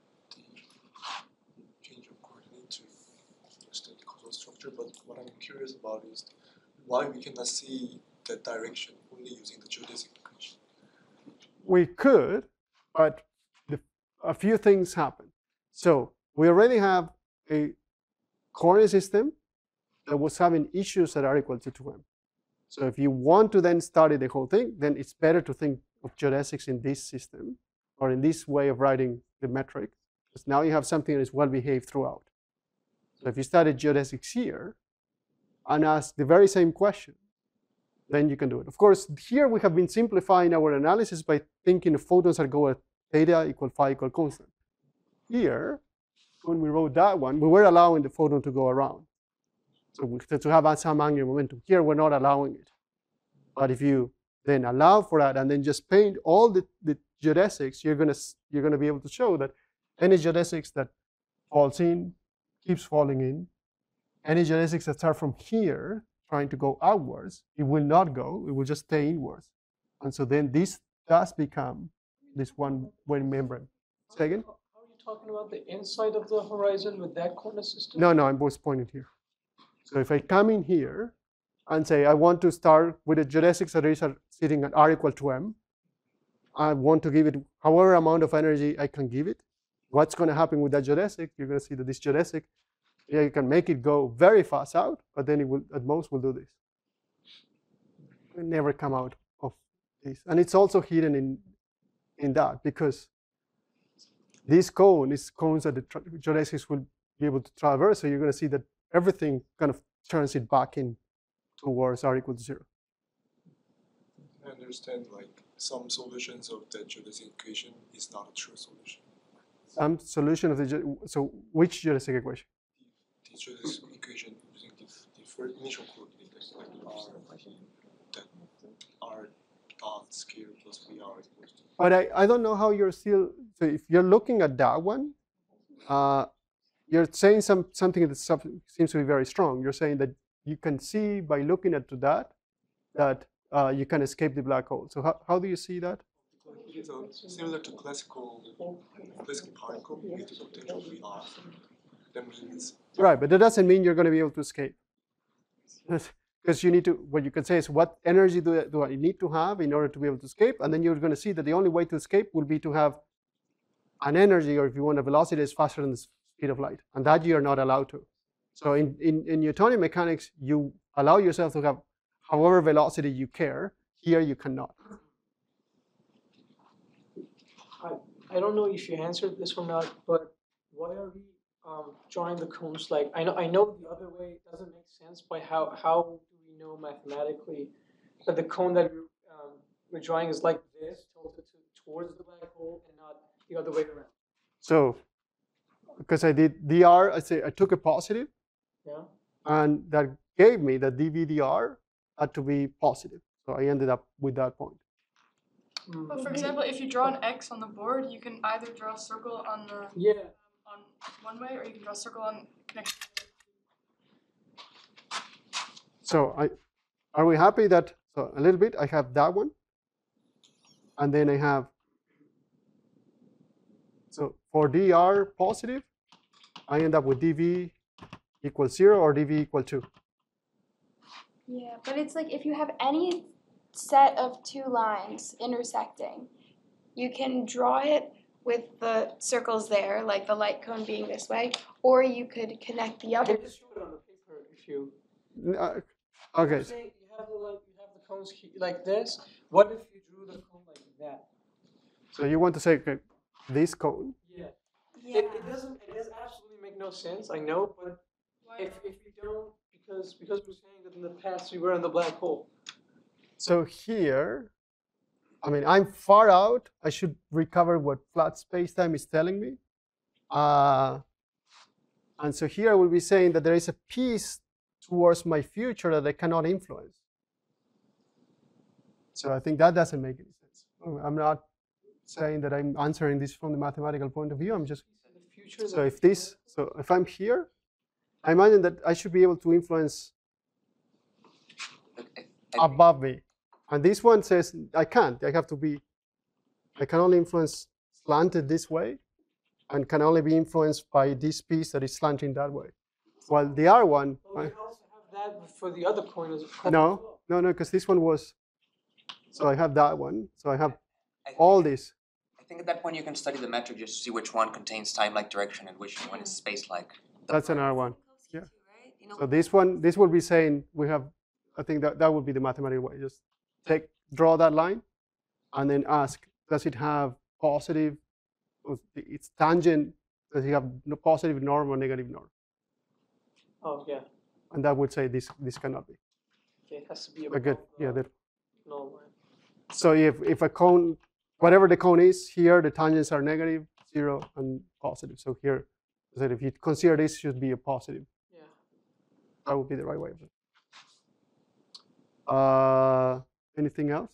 the change of coordinate to understand the causal structure, but what I'm curious about is why we cannot see that direction only using the geodesic equation. We could, but the, a few things happen. So we already have a coordinate system that was having issues that are equal to two m. So if you want to then study the whole thing, then it's better to think of geodesics in this system or in this way of writing the metric, because now you have something that is well behaved throughout. So if you study geodesics here and ask the very same question, then you can do it. Of course, here we have been simplifying our analysis by thinking of photons that go at theta equal phi equal constant. Here, when we wrote that one, we were allowing the photon to go around. So we, to have some angular momentum. Here, we're not allowing it. But if you then allow for that and then just paint all the, the geodesics, you're gonna you're gonna be able to show that any geodesics that falls in keeps falling in. Any geodesics that start from here trying to go outwards, it will not go. It will just stay inwards. And so then this does become this one-way membrane. Say again? How are you talking about the inside of the horizon with that coordinate system? No, no, I'm just pointing here. So if I come in here and say I want to start with a geodesics that is sitting at R equal to m, I want to give it however amount of energy I can give it. What's going to happen with that geodesic? You're going to see that this geodesic, yeah, you can make it go very fast out, but then it will at most will do this. It will never come out of this. And it's also hidden in, in that because this cone is cones that the geodesics will be able to traverse. So you're going to see that everything kind of turns it back in towards R equal to zero. I understand like some solutions of the geodesic equation is not a true solution. Some solution of the, so which geodesic equation? teach you this equation using the, the first initial coordinates like r that r dot scale plus vr equals to. But I, I don't know how you're still, so if you're looking at that one, uh, you're saying some something that seems to be very strong. You're saying that you can see by looking at to that, that uh, you can escape the black hole. So how, how do you see that? So similar to classical classical particle with the potential V R. That means Right, but that doesn't mean you're going to be able to escape. Because you need to, what you can say is what energy do I, do I need to have in order to be able to escape? And then you're going to see that the only way to escape will be to have an energy, or if you want a velocity, is faster than the speed of light. And that you're not allowed to. So in, in, in Newtonian mechanics, you allow yourself to have however velocity you care. Here you cannot. I, I don't know if you answered this or not, but why are we um, drawing the cones like, I know I know the other way doesn't make sense, but how, how do we know mathematically that the cone that we're, um, we're drawing is like this, tilted to, towards the black hole and not the other way around? So, because I did dr, I say I took a positive, Yeah. and that gave me that dv dr had to be positive. So I ended up with that point. Mm. But for example, if you draw an X on the board, you can either draw a circle on the Yeah. on one way, or you can draw a circle on connection. So I, are we happy that, so a little bit, I have that one, and then I have, so for dr positive, I end up with dv equals zero or dv equal two. Yeah, but it's like if you have any set of two lines intersecting, you can draw it with the circles there, like the light cone being this way, or you could connect the I other. can just show it on the paper if you. Uh, okay, You're saying you have the like you have the cones he- like this. What if you drew the cone like that? so you want to say, okay, this cone, Yeah. Yeah. It, it doesn't. It does absolutely make no sense. I know, but if if you don't, because because we're saying that in the past we were in the black hole. so here, I mean, I'm far out. I should recover what flat space-time is telling me. Uh, and so here I will be saying that there is a piece towards my future that I cannot influence. So I think that doesn't make any sense. I'm not saying that I'm answering this from the mathematical point of view. I'm just, The future. so if this, so if I'm here, I imagine that I should be able to influence Look, I, I think- above me. And this one says I can't. I have to be, I can only influence slanted this way and can only be influenced by this piece that is slanting that way. While the R one, But we I, also have that for the other coin as a no, no, no, because this one was, so I have that one. So I have I think- all this. I think at that point you can study the metric just to see which one contains time-like direction and which one is space-like. That's an R one. Yeah. Right? You know, So this one, this will be saying we have, I think that, that would be the mathematical way. Just take, draw that line and then ask, does it have positive, its tangent, does it have no positive norm or negative norm? Oh yeah. And that would say this, this cannot be. Okay, it has to be But good, above the yeah. That, null line. so if, if a cone, whatever the cone is, here the tangents are negative, zero, and positive. So here, so if you consider this should be a positive, Yeah. that would be the right way of it. Uh, anything else?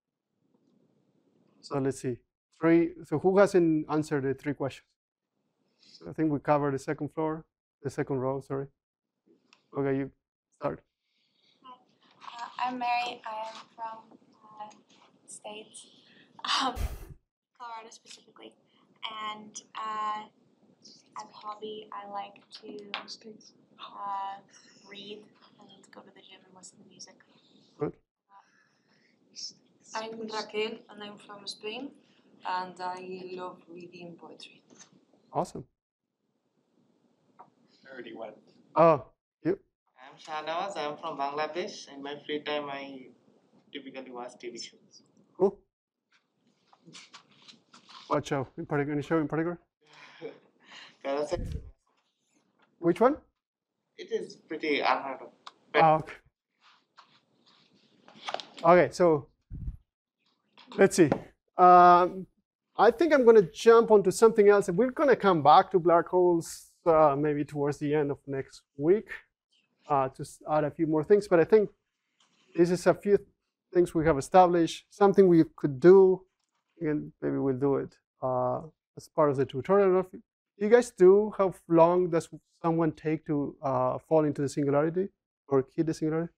So let's see. Three. So who hasn't answered the three questions? So I think we covered the second floor, the second row. Sorry. Okay, you start. Uh, I'm Mary. I am from uh, States, um, Colorado specifically, and uh, as a hobby, I like to uh, read and go to the gym and listen to music. Good. I'm Raquel and I'm from Spain and I love reading poetry. Awesome. I already went. Oh, you. I'm Shahnawaz, I'm from Bangladesh. In my free time, I typically watch T V shows. Cool. What show? In particular, any show in particular? Karate, Which one? it is pretty unheard of. Ah, okay. Okay, so let's see. Um, I think I'm going to jump onto something else, and we're going to come back to black holes uh, maybe towards the end of next week uh, to add a few more things. But I think this is a few things we have established, something we could do, and maybe we'll do it uh, as part of the tutorial. Do you guys do? How long does someone take to uh, fall into the singularity or hit the singularity?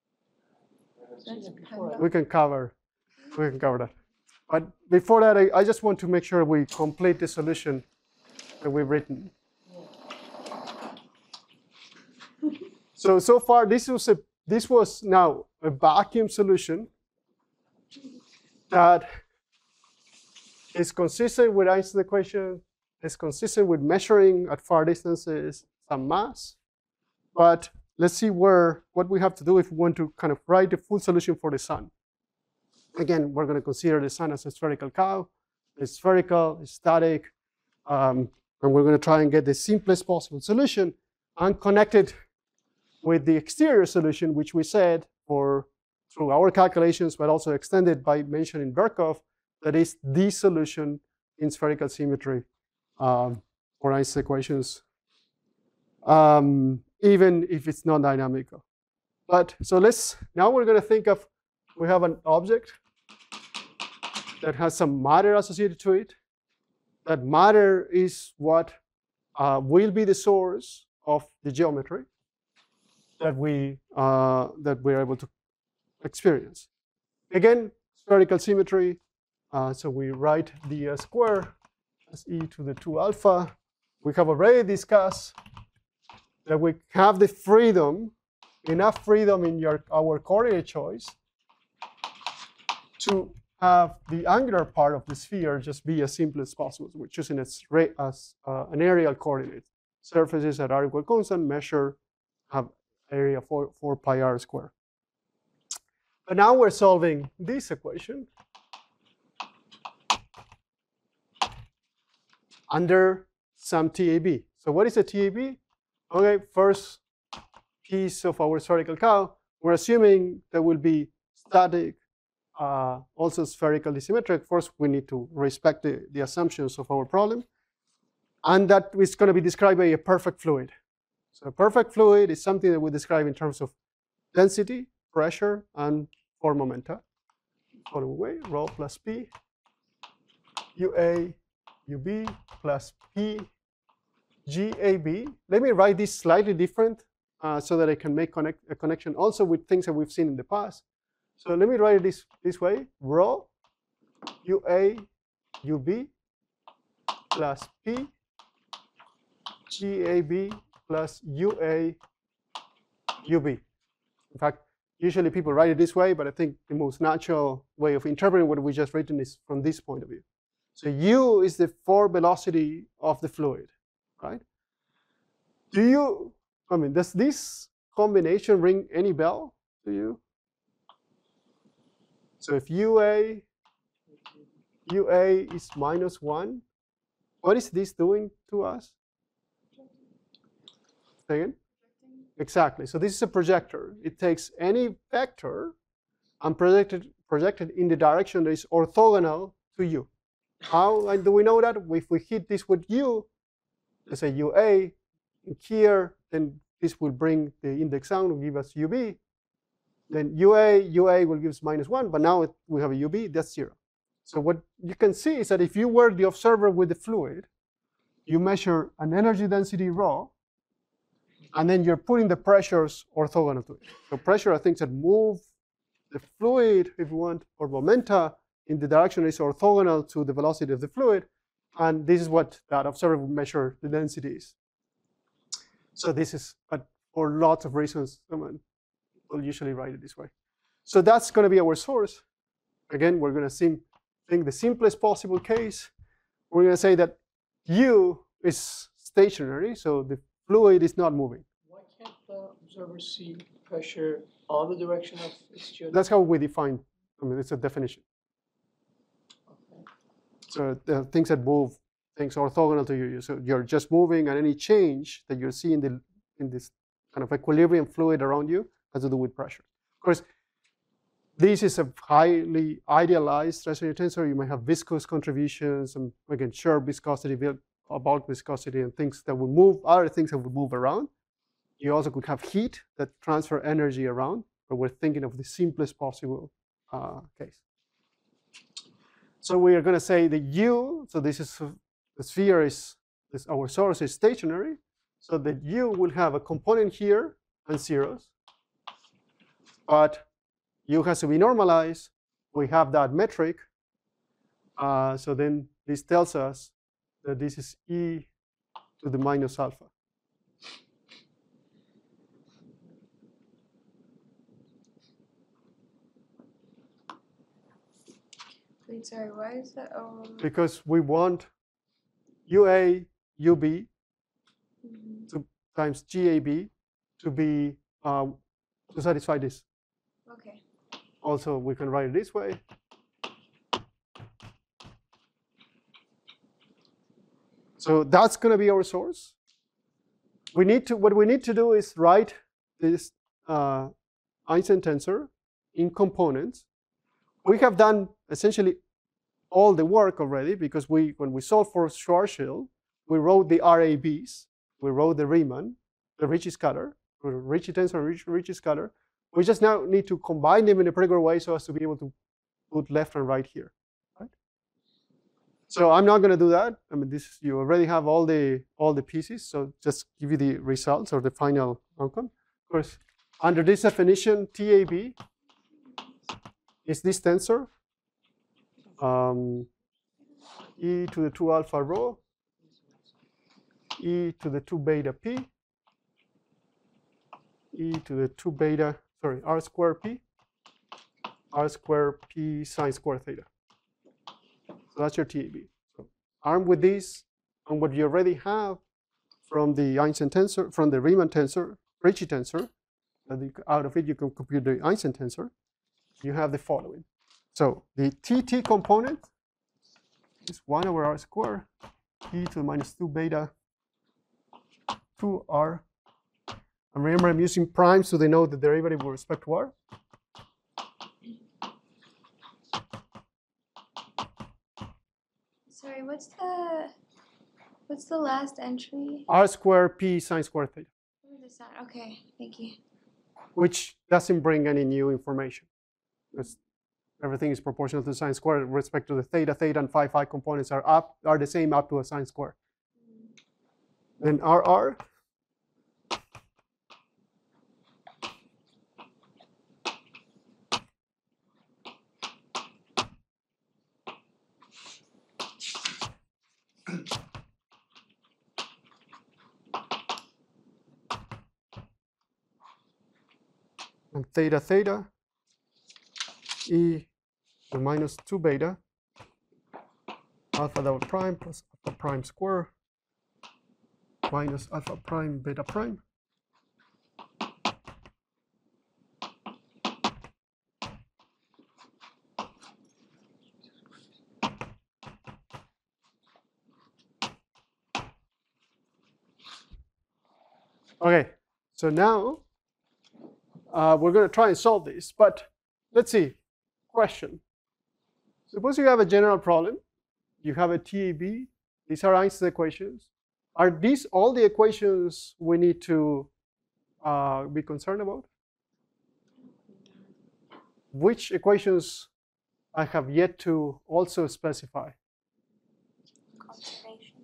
We can cover, we can cover that. But before that, I, I just want to make sure we complete the solution that we've written. So, so far, this was, a, this was now a vacuum solution that is consistent with Einstein's equation, is consistent with measuring at far distances some mass. But let's see where, what we have to do if we want to kind of write the full solution for the sun. Again, we're going to consider the sun as a spherical cow. It's spherical, it's static, um, and we're going to try and get the simplest possible solution and connect it with the exterior solution, which we said for through our calculations, but also extended by mentioning Birkhoff, that is the solution in spherical symmetry um, for Einstein's equations, um, even if it's not dynamical. But so let's now we're going to think of we have an object that has some matter associated to it. That matter is what uh, will be the source of the geometry that we uh, that we're able to experience. Again, spherical symmetry. Uh, so we write the uh, square as e to the two alpha. We have already discussed that we have the freedom, enough freedom in your our coordinate choice to have the angular part of the sphere just be as simple as possible. We're choosing it as uh, an areal coordinate. Surfaces that are equal constant measure have area for four pi r squared. But now we're solving this equation under some T A B. So what is a T A B? Okay, first piece of our spherical cow, we're assuming there will be static, uh, also spherically symmetric. First, we need to respect the, the assumptions of our problem. And that is going to be described by a perfect fluid. So a perfect fluid is something that we describe in terms of density, pressure, and four momenta. Following way, rho plus p, ua, ub plus p, gab. Let me write this slightly different uh, so that I can make connect, a connection also with things that we've seen in the past. So let me write it this, this way, rho ua ub plus p gab plus ua ub. In fact, usually people write it this way, but I think the most natural way of interpreting what we just written is from this point of view. So u is the forward velocity of the fluid, right? Do you, I mean, does this combination ring any bell to you? So if ua, ua is minus one, what is this doing to us? Say again? Exactly. So this is a projector. It takes any vector and projected projected in the direction that is orthogonal to u. How do we know that? If we hit this with u, let's say ua, here, then this will bring the index down and give us ub. Then ua, ua will give us minus one, but now it, we have a ub, that's zero. So what you can see is that if you were the observer with the fluid, you measure an energy density rho, and then you're putting the pressures orthogonal to it. So pressure are things that move the fluid, if you want, or momenta in the direction that is orthogonal to the velocity of the fluid. And this is what that observer would measure the density is. So this is, but for lots of reasons, someone will usually write it this way. So that's going to be our source. Again, we're going to think the simplest possible case. We're going to say that u is stationary, so the fluid is not moving. Why can't the observer see pressure on the direction of its geodesic? That's how we define, I mean, it's a definition. Okay. So the things that move, things orthogonal to you. So you're just moving, and any change that you see in, the, in this kind of equilibrium fluid around you has to do with pressure. Of course, this is a highly idealized Schrödinger tensor. You might have viscous contributions, and again, sure viscosity, uh, bulk viscosity and things that would move, other things that would move around. You also could have heat that transfer energy around, but we're thinking of the simplest possible uh, case. So we are going to say the U, so this is, the sphere is, this, our source is stationary, so that U will have a component here and zeros, but U has to be normalized. We have that metric, uh, so then this tells us that this is e to the minus alpha. Wait, sorry, why is that? Oh. Because we want U A, U B Mm-hmm. to, times G A B to be, uh, to satisfy this. Okay. Also, we can write it this way. So that's going to be our source. We need to, what we need to do is write this uh, Einstein tensor in components. We have done essentially all the work already because we, when we solved for Schwarzschild, we wrote the R A Bs, we wrote the Riemann, the Ricci scalar, the Ricci tensor, Ricci, Ricci scalar. We just now need to combine them in a particular way so as to be able to put left and right here. Right? So I'm not going to do that. I mean, this you already have all the all the pieces. So just give you the results or the final outcome. Of course, under this definition, T A B is this tensor, um, e to the two alpha rho, e to the two beta p, e to the two beta, sorry, r square p, r square p sine square theta. So that's your T A B. So armed with this and what you already have from the Einstein tensor, from the Riemann tensor, Ricci tensor, and out of it you can compute the Einstein tensor. You have the following. So the T T component is one over r squared e to the minus two beta two r. And remember, I'm using primes to denote the derivative with respect to r. Sorry, what's the what's the last entry? R squared p sine square theta. Okay, thank you. Which doesn't bring any new information. Because everything is proportional to sine squared with respect to the theta, theta, and phi, phi components are up are the same up to a sine square. Then R R. And theta theta e to minus two beta alpha double prime plus alpha prime square minus alpha prime beta prime. Okay, so now uh, we're going to try and solve this, but let's see. Question. Suppose you have a general problem. You have a T A B. These are Einstein's equations. Are these all the equations we need to uh, be concerned about? Which equations I have yet to also specify? Conservation.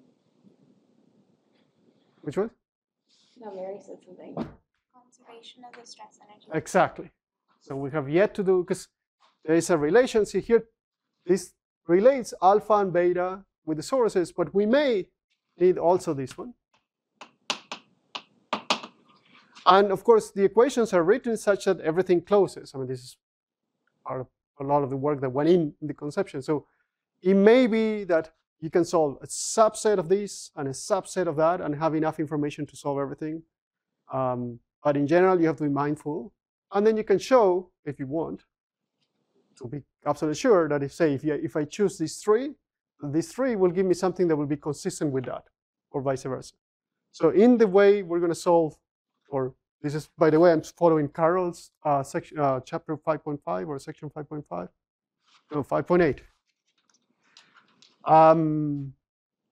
Which one? No, Mary said something. Conservation of the stress energy. Exactly. So we have yet to do, because there is a relation. See here, this relates alpha and beta with the sources, but we may need also this one. And of course, the equations are written such that everything closes. I mean, this is part of a lot of the work that went in the conception. So it may be that you can solve a subset of this and a subset of that and have enough information to solve everything. Um, but in general, you have to be mindful. And then you can show, if you want, to be absolutely sure that if, say, if, you, if I choose these three, these three will give me something that will be consistent with that, or vice versa. So in the way we're going to solve, or this is, by the way, I'm following Carol's uh, section, uh, chapter five point five or section five point five, no, five point eight. Um,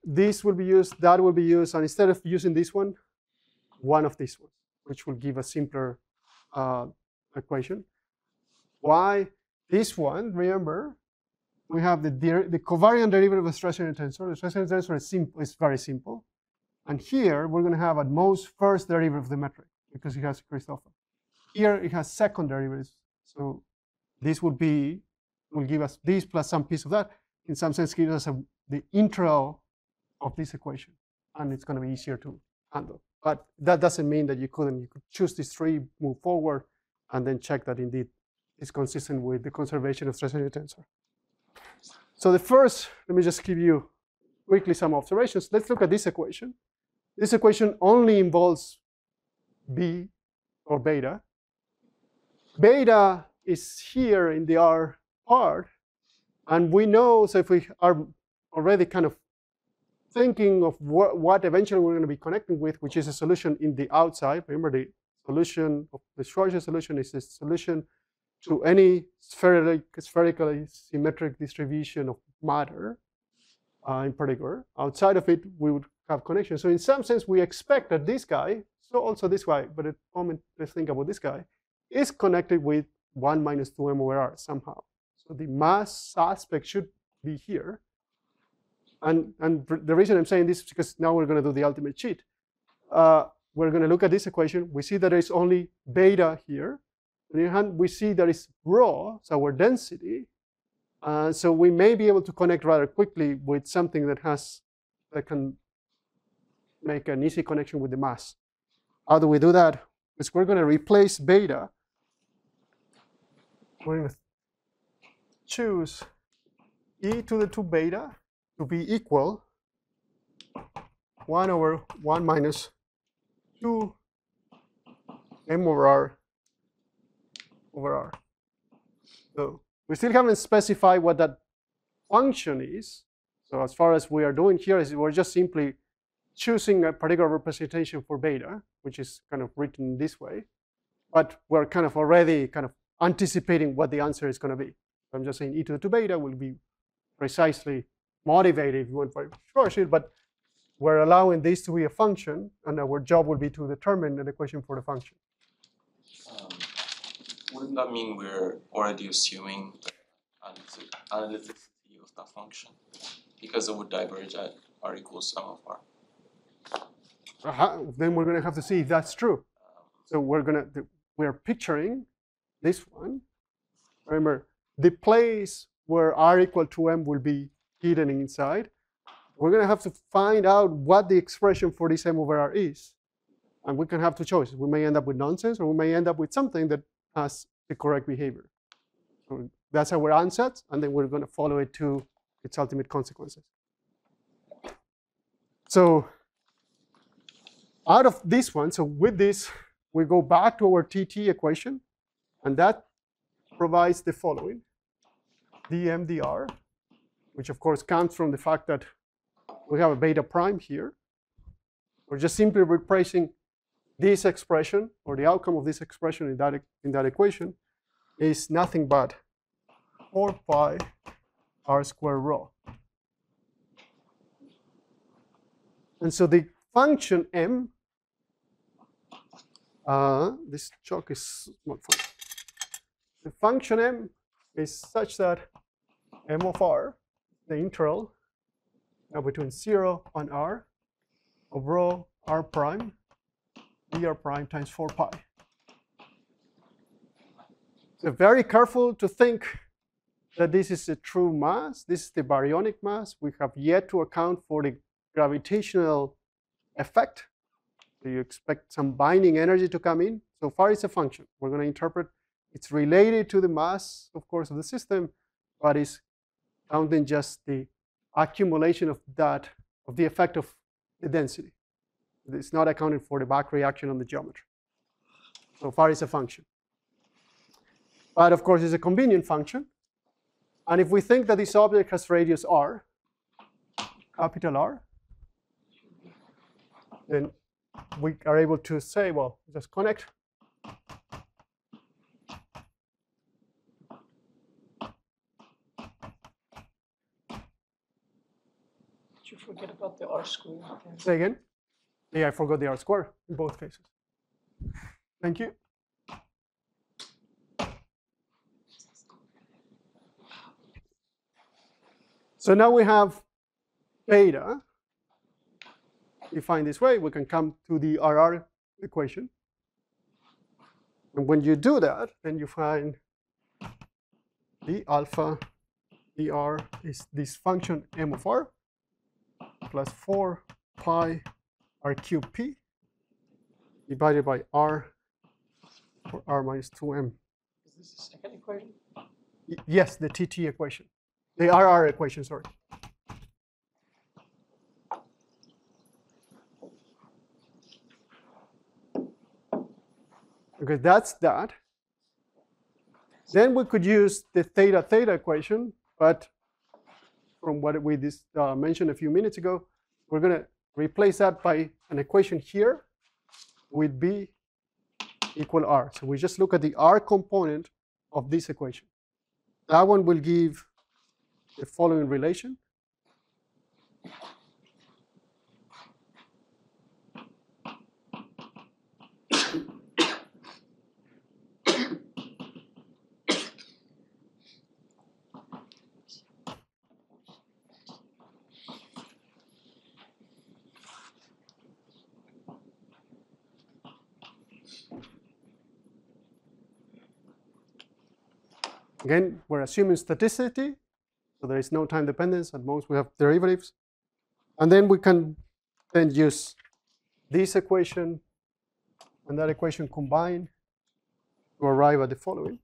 this will be used, that will be used, and instead of using this one, one of these ones, which will give a simpler uh, equation. Why this one? Remember, we have the, the covariant derivative of the stress-energy tensor. The stress-energy tensor is, simple, is very simple. And here, we're going to have at most first derivative of the metric, because it has Christoffel. Here, it has second derivatives. So this would be, will give us this plus some piece of that. In some sense, gives us a, the integral of this equation. And it's going to be easier to handle. But that doesn't mean that you couldn't. You could choose these three, move forward, and then check that indeed it's consistent with the conservation of stress-energy tensor. So the first, let me just give you quickly some observations. Let's look at this equation. This equation only involves B or beta. Beta is here in the R part, and we know, so if we are already kind of thinking of what, what eventually we're going to be connecting with, which is a solution in the outside. Remember, the solution of the Schwarzschild solution is a solution to any spherical, spherically symmetric distribution of matter, uh, in particular. Outside of it, we would have connections. So in some sense, we expect that this guy, so also this guy, but at the moment, let's think about this guy, is connected with one minus two m over r somehow. So the mass aspect should be here. And, and the reason I'm saying this is because now we're going to do the ultimate cheat. Uh, we're going to look at this equation. We see that there is only beta here. On the other hand, we see there is rho, so our density. Uh, so we may be able to connect rather quickly with something that has that can make an easy connection with the mass. How do we do that? Because we're going to replace beta. We're going to choose e to the two beta to be equal one over one minus two m over r over r. So we still haven't specified what that function is. So as far as we are doing here is we're just simply choosing a particular representation for beta, which is kind of written this way. But we're kind of already kind of anticipating what the answer is going to be. So I'm just saying e to the two beta will be precisely motivated if you want for Schwarzschild, but we're allowing this to be a function, and our job will be to determine an equation for the function. Um, wouldn't that mean we're already assuming the analyticity of that function? Because it would diverge at r equals sum of r. Uh-huh. Then we're going to have to see if that's true. So we're going to, we're picturing this one. Remember, the place where r equal to m will be hidden inside. We're going to have to find out what the expression for this m over r is. And we can have two choices. We may end up with nonsense, or we may end up with something that has the correct behavior. So that's our answer, and then we're going to follow it to its ultimate consequences. So out of this one, so with this, we go back to our T T equation, and that provides the following. dm dr, which of course comes from the fact that we have a beta prime here. We're just simply replacing this expression, or the outcome of this expression in that, in that equation, is nothing but four pi r squared rho. And so the function m, uh, this chalk is not fun. The function m is such that m of r, the integral now between zero and r of rho r prime dr prime times four pi. So very careful to think that this is a true mass. This is the baryonic mass. We have yet to account for the gravitational effect. So you expect some binding energy to come in. So far it's a function. We're going to interpret it's related to the mass, of course, of the system, but it's counting just the accumulation of that, of the effect of the density. It's not accounting for the back reaction on the geometry. So far it's a function. But of course it's a convenient function. And if we think that this object has radius r, capital R, then we are able to say, well, just connect Did you forget about the R squared? again? Say again? Yeah, I forgot the R square in both cases. Thank you. So now we have beta defined this way. We can come to the R R equation. And when you do that, then you find the alpha dr is this function m of r plus four pi r cubed p divided by r for r minus two m. Is this the second equation? Y- Yes, the T T equation. The R R equation, sorry. Okay, that's that. Then we could use the theta theta equation, but from what we dis, uh, mentioned a few minutes ago, we're going to replace that by an equation here with b equal r. So we just look at the r component of this equation. That one will give the following relation. Again, we're assuming staticity, so there is no time dependence. At most, we have derivatives. And then we can then use this equation and that equation combined to arrive at the following.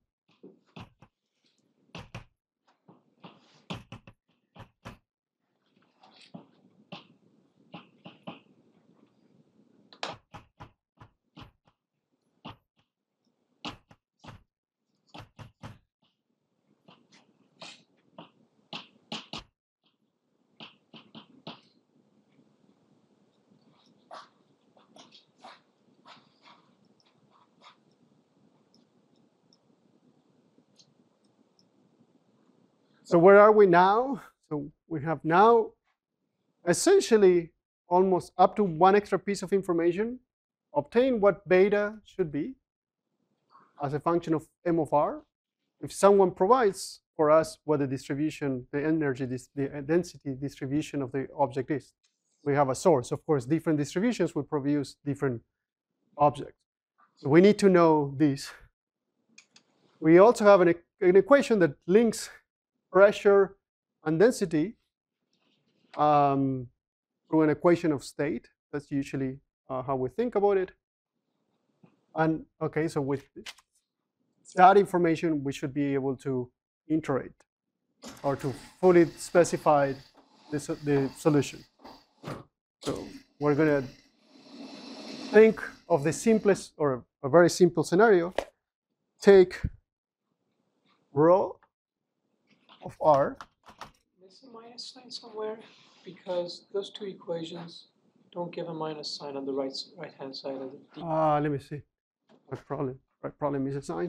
So where are we now? So we have now essentially almost up to one extra piece of information, obtain what beta should be as a function of m of r. If someone provides for us what the distribution, the energy, the density distribution of the object is, we have a source. Of course, different distributions will produce different objects. So we need to know this. We also have an, an equation that links pressure and density um, through an equation of state. That's usually uh, how we think about it. And okay, so with that information, we should be able to iterate or to fully specify the, the solution. So we're going to think of the simplest or a very simple scenario. Take rho of r. There's a minus sign somewhere because those two equations don't give a minus sign on the right right hand side of the. Uh, let me see. What problem? What problem is a sign?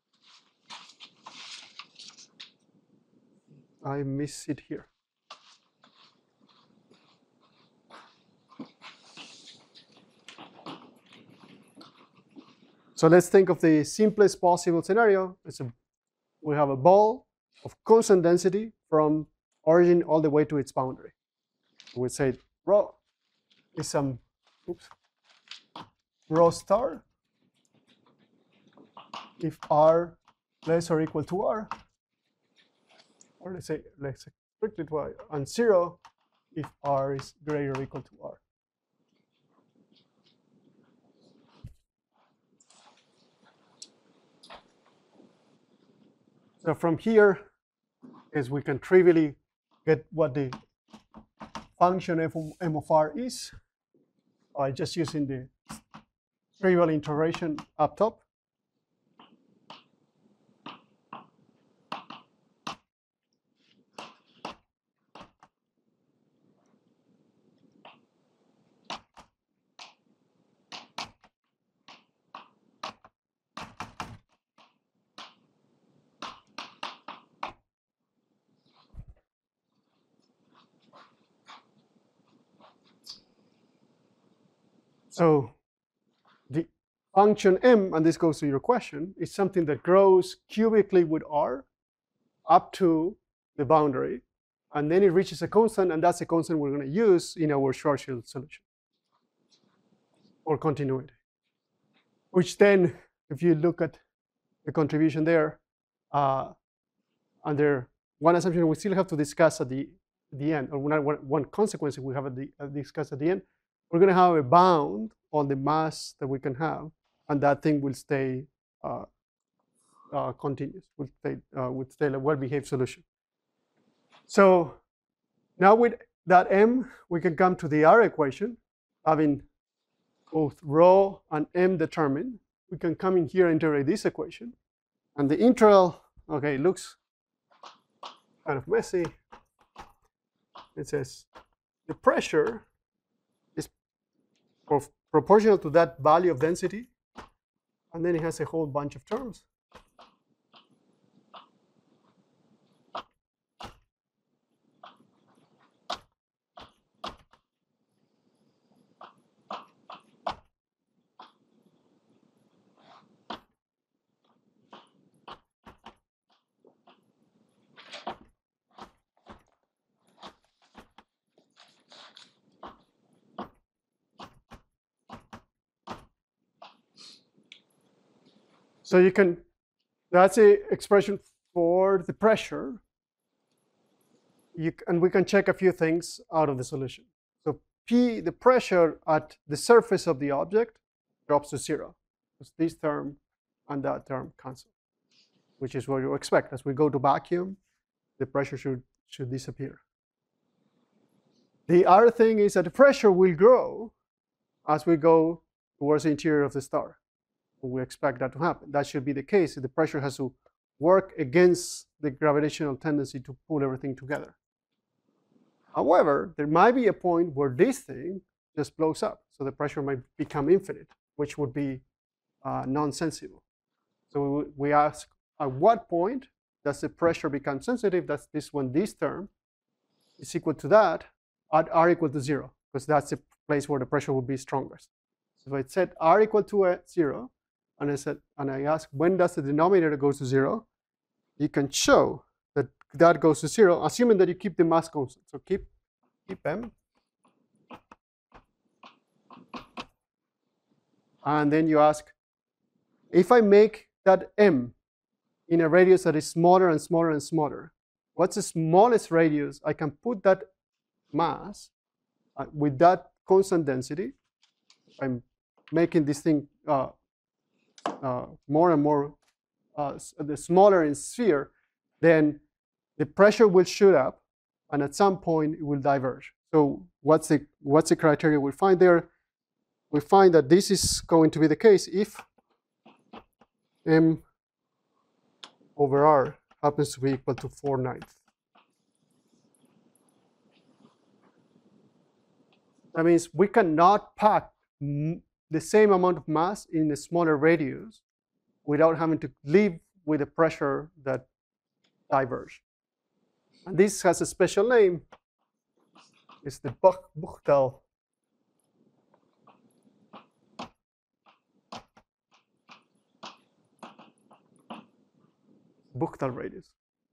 I miss it here. So let's think of the simplest possible scenario. It's a, we have a ball of constant density from origin all the way to its boundary. We say rho is some oops, rho star if r less or equal to r, or let's say let's restrict it to y, and zero if r is greater or equal to r. So from here, is we can trivially get what the function f of m of r is by just using the trivial integration up top. So the function m, and this goes to your question, is something that grows cubically with r up to the boundary, and then it reaches a constant, and that's a constant we're going to use in our Schwarzschild solution for continuity. Which then, if you look at the contribution there, uh, under one assumption we still have to discuss at the, the end, or one, one consequence we have at the, uh, discuss at the end, we're going to have a bound on the mass that we can have, and that thing will stay uh, uh, continuous, will stay, uh, will stay a well-behaved solution. So now with that m, we can come to the R equation, having both rho and m determined. We can come in here and integrate this equation. And the integral, okay, looks kind of messy. It says the pressure is pro proportional to that value of density. And then it has a whole bunch of terms. So you can, that's a expression for the pressure. You, and we can check a few things out of the solution. So P, the pressure at the surface of the object, drops to zero. Because this term and that term cancel, which is what you expect. As we go to vacuum, the pressure should, should disappear. The other thing is that the pressure will grow as we go towards the interior of the star. We expect that to happen. That should be the case. The pressure has to work against the gravitational tendency to pull everything together. However, there might be a point where this thing just blows up. So the pressure might become infinite, which would be uh, non-sensible. So we, we ask, at what point does the pressure become sensitive? That's this when this term is equal to that at r equal to zero, because that's the place where the pressure will be strongest. So if I set r equal to uh, zero, and I said, and I ask, when does the denominator go to zero? You can show that that goes to zero, assuming that you keep the mass constant. So keep, keep m. And then you ask, if I make that m in a radius that is smaller and smaller and smaller, what's the smallest radius I can put that mass uh, with that constant density? I'm making this thing uh, Uh, more and more, uh, the smaller in sphere, then the pressure will shoot up, and at some point it will diverge. So what's the what's the criteria we find there? We find that this is going to be the case if m over r happens to be equal to four ninths. That means we cannot pack the same amount of mass in a smaller radius without having to live with a pressure that diverges. And this has a special name. It's the Buchtel Buchtel radius.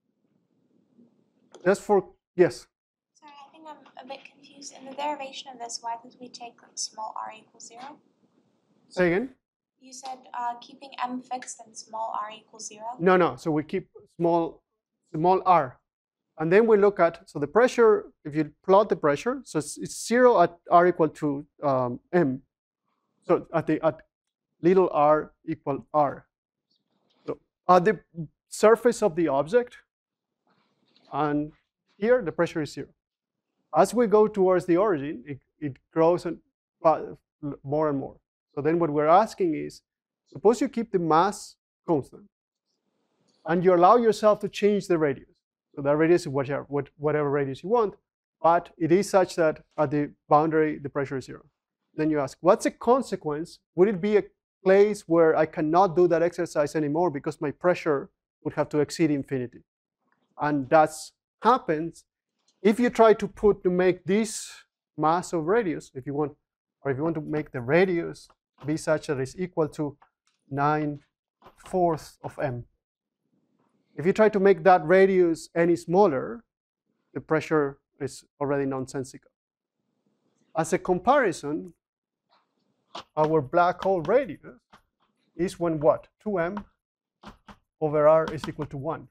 Just for, yes? Sorry, I think I'm a bit confused. In the derivation of this, why did we take small r equals zero? Say again? You said uh, keeping m fixed and small r equals zero? No, no. So we keep small, small r. And then we look at, so the pressure, if you plot the pressure, so it's, it's zero at r equal to um, m. So at the at little r equal r. So at the surface of the object, and here the pressure is zero. As we go towards the origin, it, it grows and, uh, more and more. So then what we're asking is, suppose you keep the mass constant, and you allow yourself to change the radius. So the radius is whatever, whatever radius you want, but it is such that at the boundary, the pressure is zero. Then you ask, what's the consequence? Would it be a place where I cannot do that exercise anymore because my pressure would have to exceed infinity? And that happens if you try to put, to make this mass of radius, if you want or if you want to make the radius be such that it's equal to nine fourths of m. If you try to make that radius any smaller, the pressure is already nonsensical. As a comparison, our black hole radius is when what? two m over r is equal to one.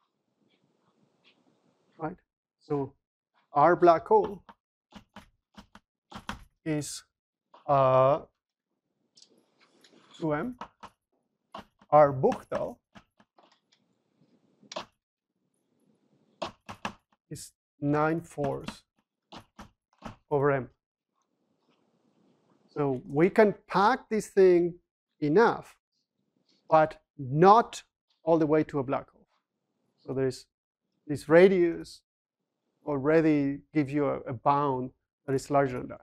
Right? So our black hole is uh, two m. Our Buchtel is nine fourths over m. So we can pack this thing enough, but not all the way to a black hole. So there's this radius already gives you a, a bound that is larger than that.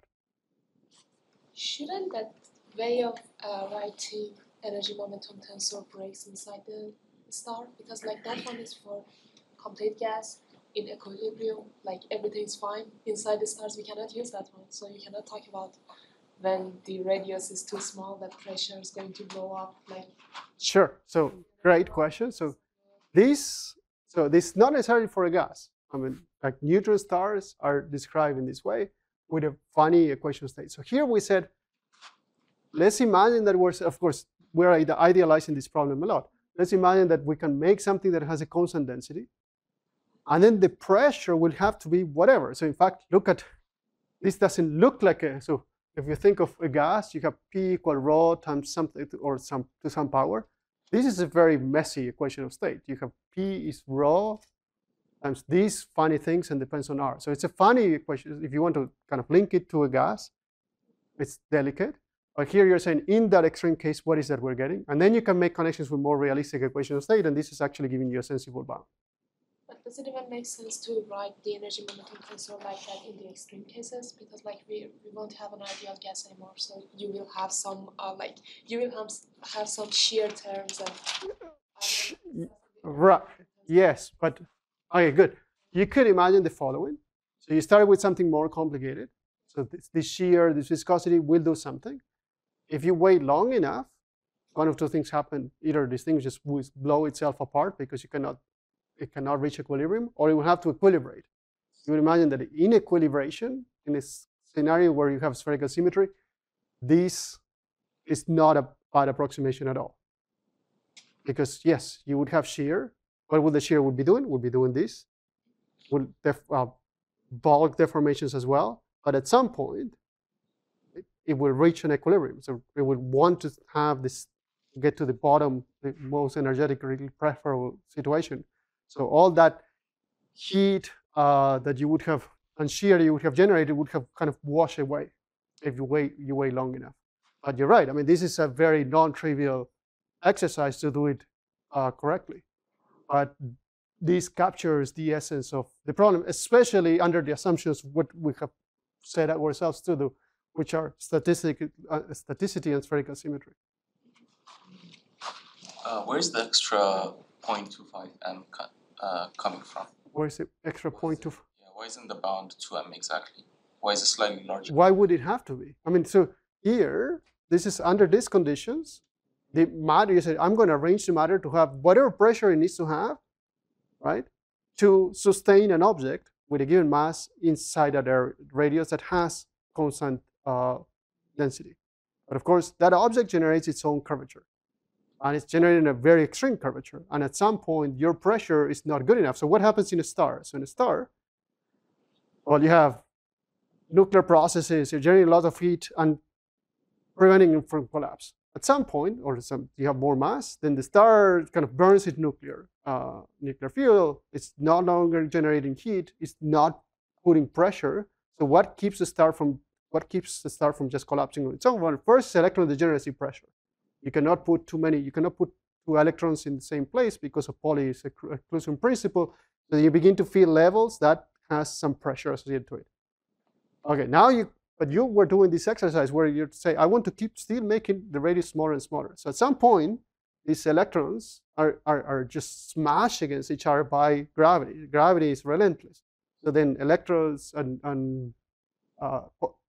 Shouldn't that way of uh, writing energy momentum tensor breaks inside the star? Because like that one is for complete gas in equilibrium, like everything's fine. Inside the stars we cannot use that one. So you cannot talk about when the radius is too small that pressure is going to blow up. Like Sure. So great question. So this so this is not necessarily for a gas. I mean, like neutron stars are described in this way with a funny equation state. So here we said, let's imagine that we're, of course, we're idealizing this problem a lot. Let's imagine that we can make something that has a constant density, and then the pressure will have to be whatever. So in fact, look at, this doesn't look like a, so if you think of a gas, you have P equal rho times something or some to some power. This is a very messy equation of state. You have P is rho times these funny things and depends on R. So it's a funny equation. If you want to kind of link it to a gas, it's delicate. But here you're saying in that extreme case, what is that we're getting? And then you can make connections with more realistic equation of state, and this is actually giving you a sensible bound. But does it even make sense to write the energy momentum tensor like that in the extreme cases? Because like we, we won't have an ideal gas anymore, so you will have some uh, like you will have have some shear terms and. Right. Yes, but okay, good. You could imagine the following. So you started with something more complicated. So this, this shear, this viscosity will do something. If you wait long enough, one of two things happen. Either this thing just will blow itself apart because you cannot, it cannot reach equilibrium, or it will have to equilibrate. You would imagine that in equilibration, in a scenario where you have spherical symmetry, this is not a bad approximation at all. Because yes, you would have shear. What would the shear would be doing? Would be doing this. Would def uh, bulk deformations as well. But at some point, it, it will reach an equilibrium. So it would want to have this, get to the bottom, the most energetically preferable situation. So all that heat uh, that you would have, and shear you would have generated would have kind of washed away if you wait, you wait long enough. But you're right. I mean, this is a very non-trivial exercise to do it uh, correctly. But this captures the essence of the problem, especially under the assumptions what we have set ourselves to do, which are statistic, uh, staticity and spherical symmetry. Uh, where's the extra zero point two five m uh, coming from? Where's the extra point two? Yeah, why isn't the bound two m exactly? Why is it slightly larger? Why would it have to be? I mean, so here, this is under these conditions. The matter, you say, I'm going to arrange the matter to have whatever pressure it needs to have, right, to sustain an object with a given mass inside that radius that has constant uh, density. But of course, that object generates its own curvature. And it's generating a very extreme curvature. And at some point, your pressure is not good enough. So what happens in a star? So in a star, well, you have nuclear processes, you're generating a lot of heat and preventing it from collapse. At some point, or some, you have more mass, then the star kind of burns its nuclear uh, nuclear fuel. It's no longer generating heat. It's not putting pressure. So what keeps the star from what keeps the star from just collapsing on its own? Well, first, electron degeneracy pressure. You cannot put too many. You cannot put two electrons in the same place because of Pauli's exclusion principle. So you begin to feel levels that has some pressure associated to it. Okay, now you. But you were doing this exercise where you say, I want to keep still making the radius smaller and smaller. So at some point, these electrons are, are, are just smashed against each other by gravity. Gravity is relentless. So then electrons and, and uh,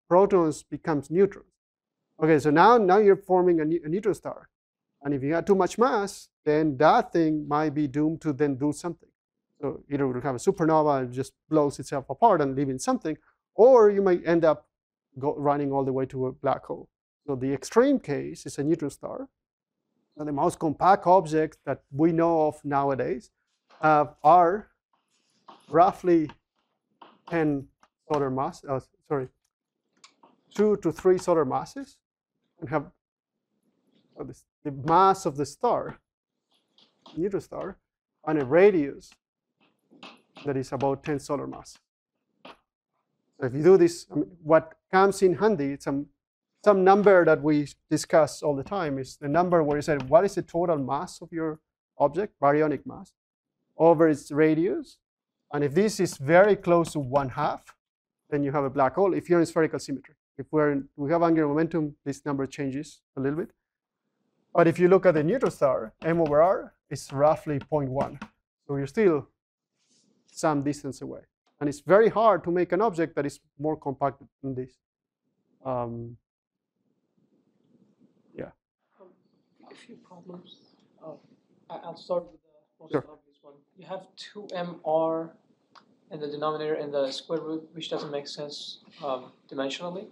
protons becomes neutrons. Okay, so now, now you're forming a, ne a neutron star. And if you have too much mass, then that thing might be doomed to then do something. So either we'll have a supernova and just blows itself apart and leaving something, or you might end up go, running all the way to a black hole. So the extreme case is a neutron star. And the most compact objects that we know of nowadays uh, are roughly ten solar mass, uh, sorry, two to three solar masses, and have uh, this, the mass of the star, neutron star, and a radius that is about ten solar mass. So if you do this, I mean, what comes in handy, it's some, some number that we discuss all the time is the number where you said, what is the total mass of your object, baryonic mass, over its radius. And if this is very close to one half, then you have a black hole if you're in spherical symmetry. If we're in, we have angular momentum, this number changes a little bit. But if you look at the neutron star, m over r is roughly zero point one. So you're still some distance away. And it's very hard to make an object that is more compact than this. Um, yeah. Um, a few problems. Uh, I- I'll start with the most Sure. obvious one. You have two m r in the denominator and the square root, which doesn't make sense um, dimensionally.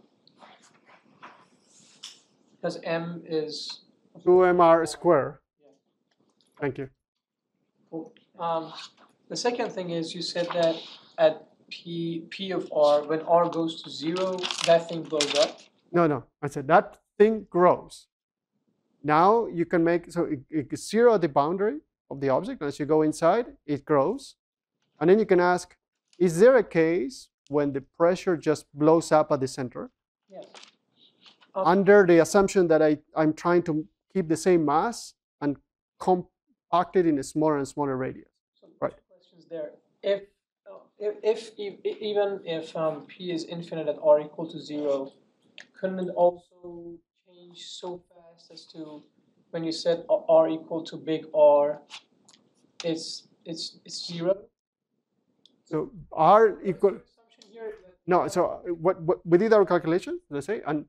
Because m is two m r square. Yeah. Thank you. Cool. Um, the second thing is you said that at p p of r, when r goes to zero, that thing blows up. No, no. I said that thing grows. Now you can make, so it, it's zero at the boundary of the object. And as you go inside, it grows. And then you can ask, is there a case when the pressure just blows up at the center? Yes. Um, Under the assumption that I, I'm trying to keep the same mass and compact it in a smaller and smaller radius. So Right. two questions there. If uh, if, if e- e- even if um, p is infinite at r equal to zero, couldn't it also change so fast as to when you said r equal to big R, it's it's it's zero? So r equal, Assumption here that- no, so what, what we did our calculation, let's say, and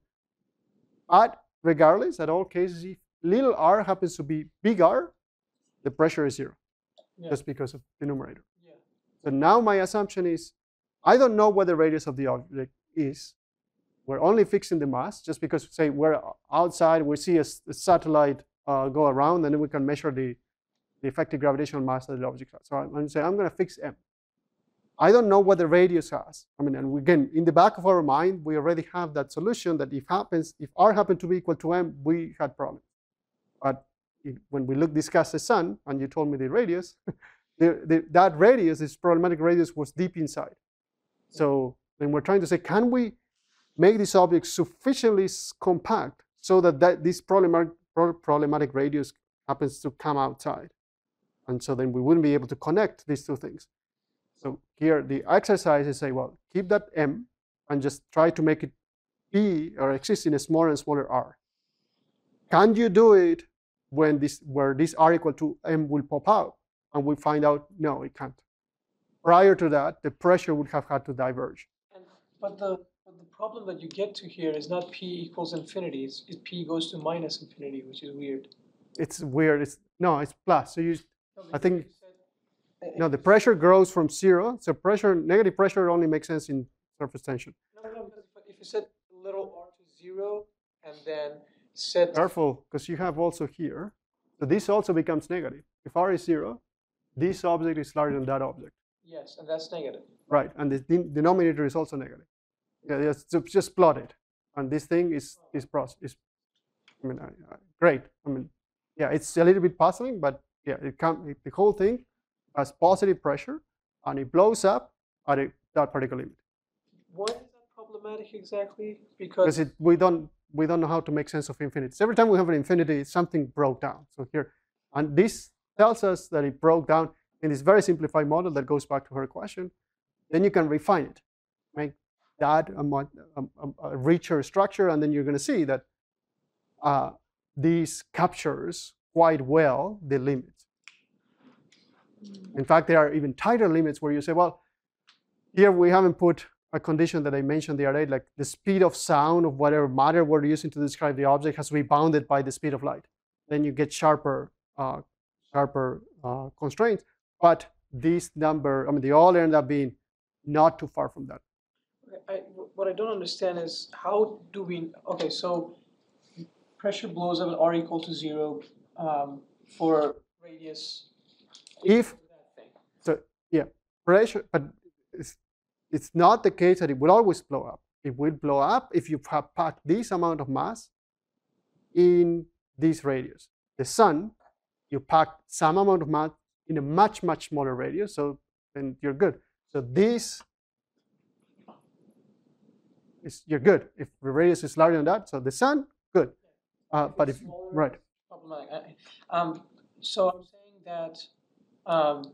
at regardless, at all cases, if little r happens to be big R, the pressure is zero, Yeah. just because of the numerator. Yeah. So now my assumption is, I don't know what the radius of the object is. We're only fixing the mass, just because, say, we're outside, we see a, s- a satellite uh, go around, and then we can measure the, the effective gravitational mass that the object has. So I'm going to say, I'm going to fix m. I don't know what the radius has. I mean, and again, in the back of our mind, we already have that solution that if happens, if r happened to be equal to m, we had problems. But it, when we look discuss the sun, and you told me the radius, the, the, that radius, this problematic radius, was deep inside. So then we're trying to say, can we make this object sufficiently s- compact so that, that this problematic, pro- problematic radius happens to come outside? And so then we wouldn't be able to connect these two things. So here the exercise is say, well, keep that m and just try to make it be or exist in a smaller and smaller r. Can you do it when this where this r equal to m will pop out? And we find out, no, it can't. Prior to that, the pressure would have had to diverge. And, but the but the problem that you get to here is not p equals infinity. It's it, p goes to minus infinity, which is weird. It's weird. It's no, it's plus. So you, No, I because think, you said- no, the pressure grows from zero. So pressure, negative pressure only makes sense in surface tension. No, no, because if you set little r to zero and then set Careful, because you have also here. So this also becomes negative. If r is zero, this object is larger than that object. yes, and that's negative. Right, and the den- denominator is also negative. Yeah, just, so just plot it. And this thing is, is, pros- is I mean, uh, uh, great. I mean, yeah, it's a little bit puzzling, but yeah, it can, it, the whole thing has positive pressure, and it blows up at a, that particular limit. Why is that problematic exactly? Because Because it, we don't we don't know how to make sense of infinities. Every time we have an infinity, something broke down. So here, and this tells us that it broke down in this very simplified model that goes back to her question. Then you can refine it, make that a, mo- a, a- a richer structure, and then you're going to see that uh, this captures quite well the limits. In fact, there are even tighter limits where you say, well, here we haven't put a condition that I mentioned the other day, like the speed of sound of whatever matter we're using to describe the object has to be bounded by the speed of light. Then you get sharper, uh, sharper uh, constraints. But this number, I mean, they all end up being not too far from that. I, what I don't understand is how do we, okay, so pressure blows up at R equal to zero um, for radius. If, so yeah, pressure, but it's, it's not the case that it will always blow up. It will blow up if you have packed this amount of mass in this radius. The sun, you pack some amount of mass in a much, much smaller radius, so then you're good. So this is, you're good. If the radius is larger than that, so the sun, good. Uh, but if, right. Problematic. Um, so I'm saying that, um,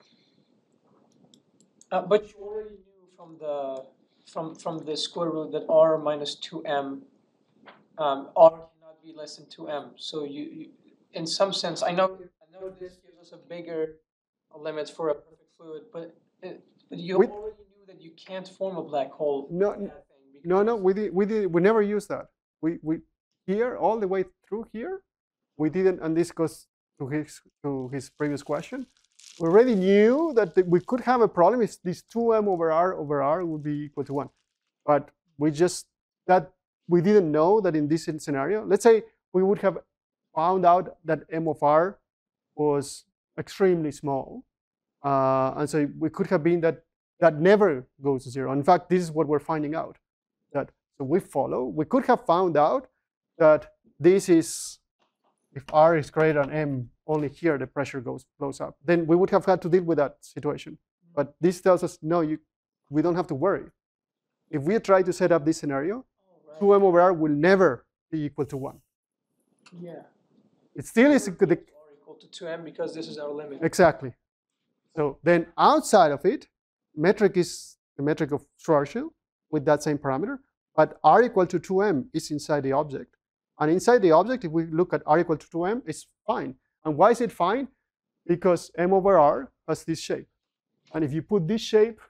uh, but you already knew from the from from the square root that r minus two m, um, r cannot be less than two m. So you, you, in some sense, I know I know this gives us a bigger limit for a perfect fluid, but, it, but you With, already knew that you can't form a black hole. No, no, no. We did, we did, we never used that. We we here all the way through here, we didn't, and this goes to his to his previous question. We already knew that the, we could have a problem if this two m over r over r would be equal to one, but we just that we didn't know that in this scenario. Let's say we would have found out that m of r was extremely small, uh, and so we could have been that that never goes to zero. In fact, this is what we're finding out. That so we follow. We could have found out that this is, if r is greater than m, only here the pressure goes blows up. Then we would have had to deal with that situation. But this tells us, no, you, we don't have to worry. If we try to set up this scenario, right, two m over r will never be equal to one. Yeah. It still is equal to, r equal to two m because this is our limit. Exactly. So then outside of it, metric is the metric of Schwarzschild with that same parameter, but r equal to two m is inside the object. And inside the object, if we look at r equal to two m, it's fine. And why is it fine? Because m over r has this shape. And if you put this shape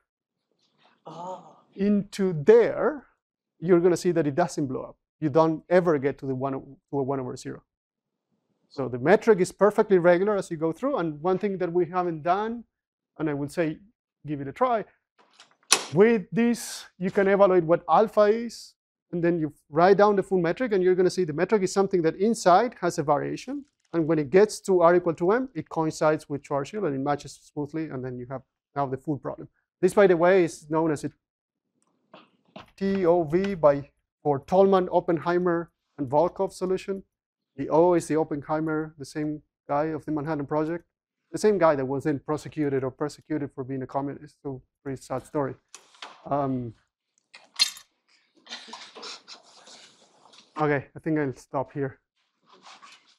ah. into there, you're going to see that it doesn't blow up. You don't ever get to the one to a one over zero. So the metric is perfectly regular as you go through. And one thing that we haven't done, and I would say give it a try, with this you can evaluate what alpha is, and then you write down the full metric, and you're going to see the metric is something that inside has a variation. And when it gets to r equal to m, it coincides with Schwarzschild, and it matches smoothly, and then you have now the full problem. This, by the way, is known as a T O V by for Tolman, Oppenheimer, and Volkov solution. The O is the Oppenheimer, the same guy of the Manhattan Project, the same guy that was then prosecuted or persecuted for being a communist. So pretty sad story. Um, okay, I think I'll stop here.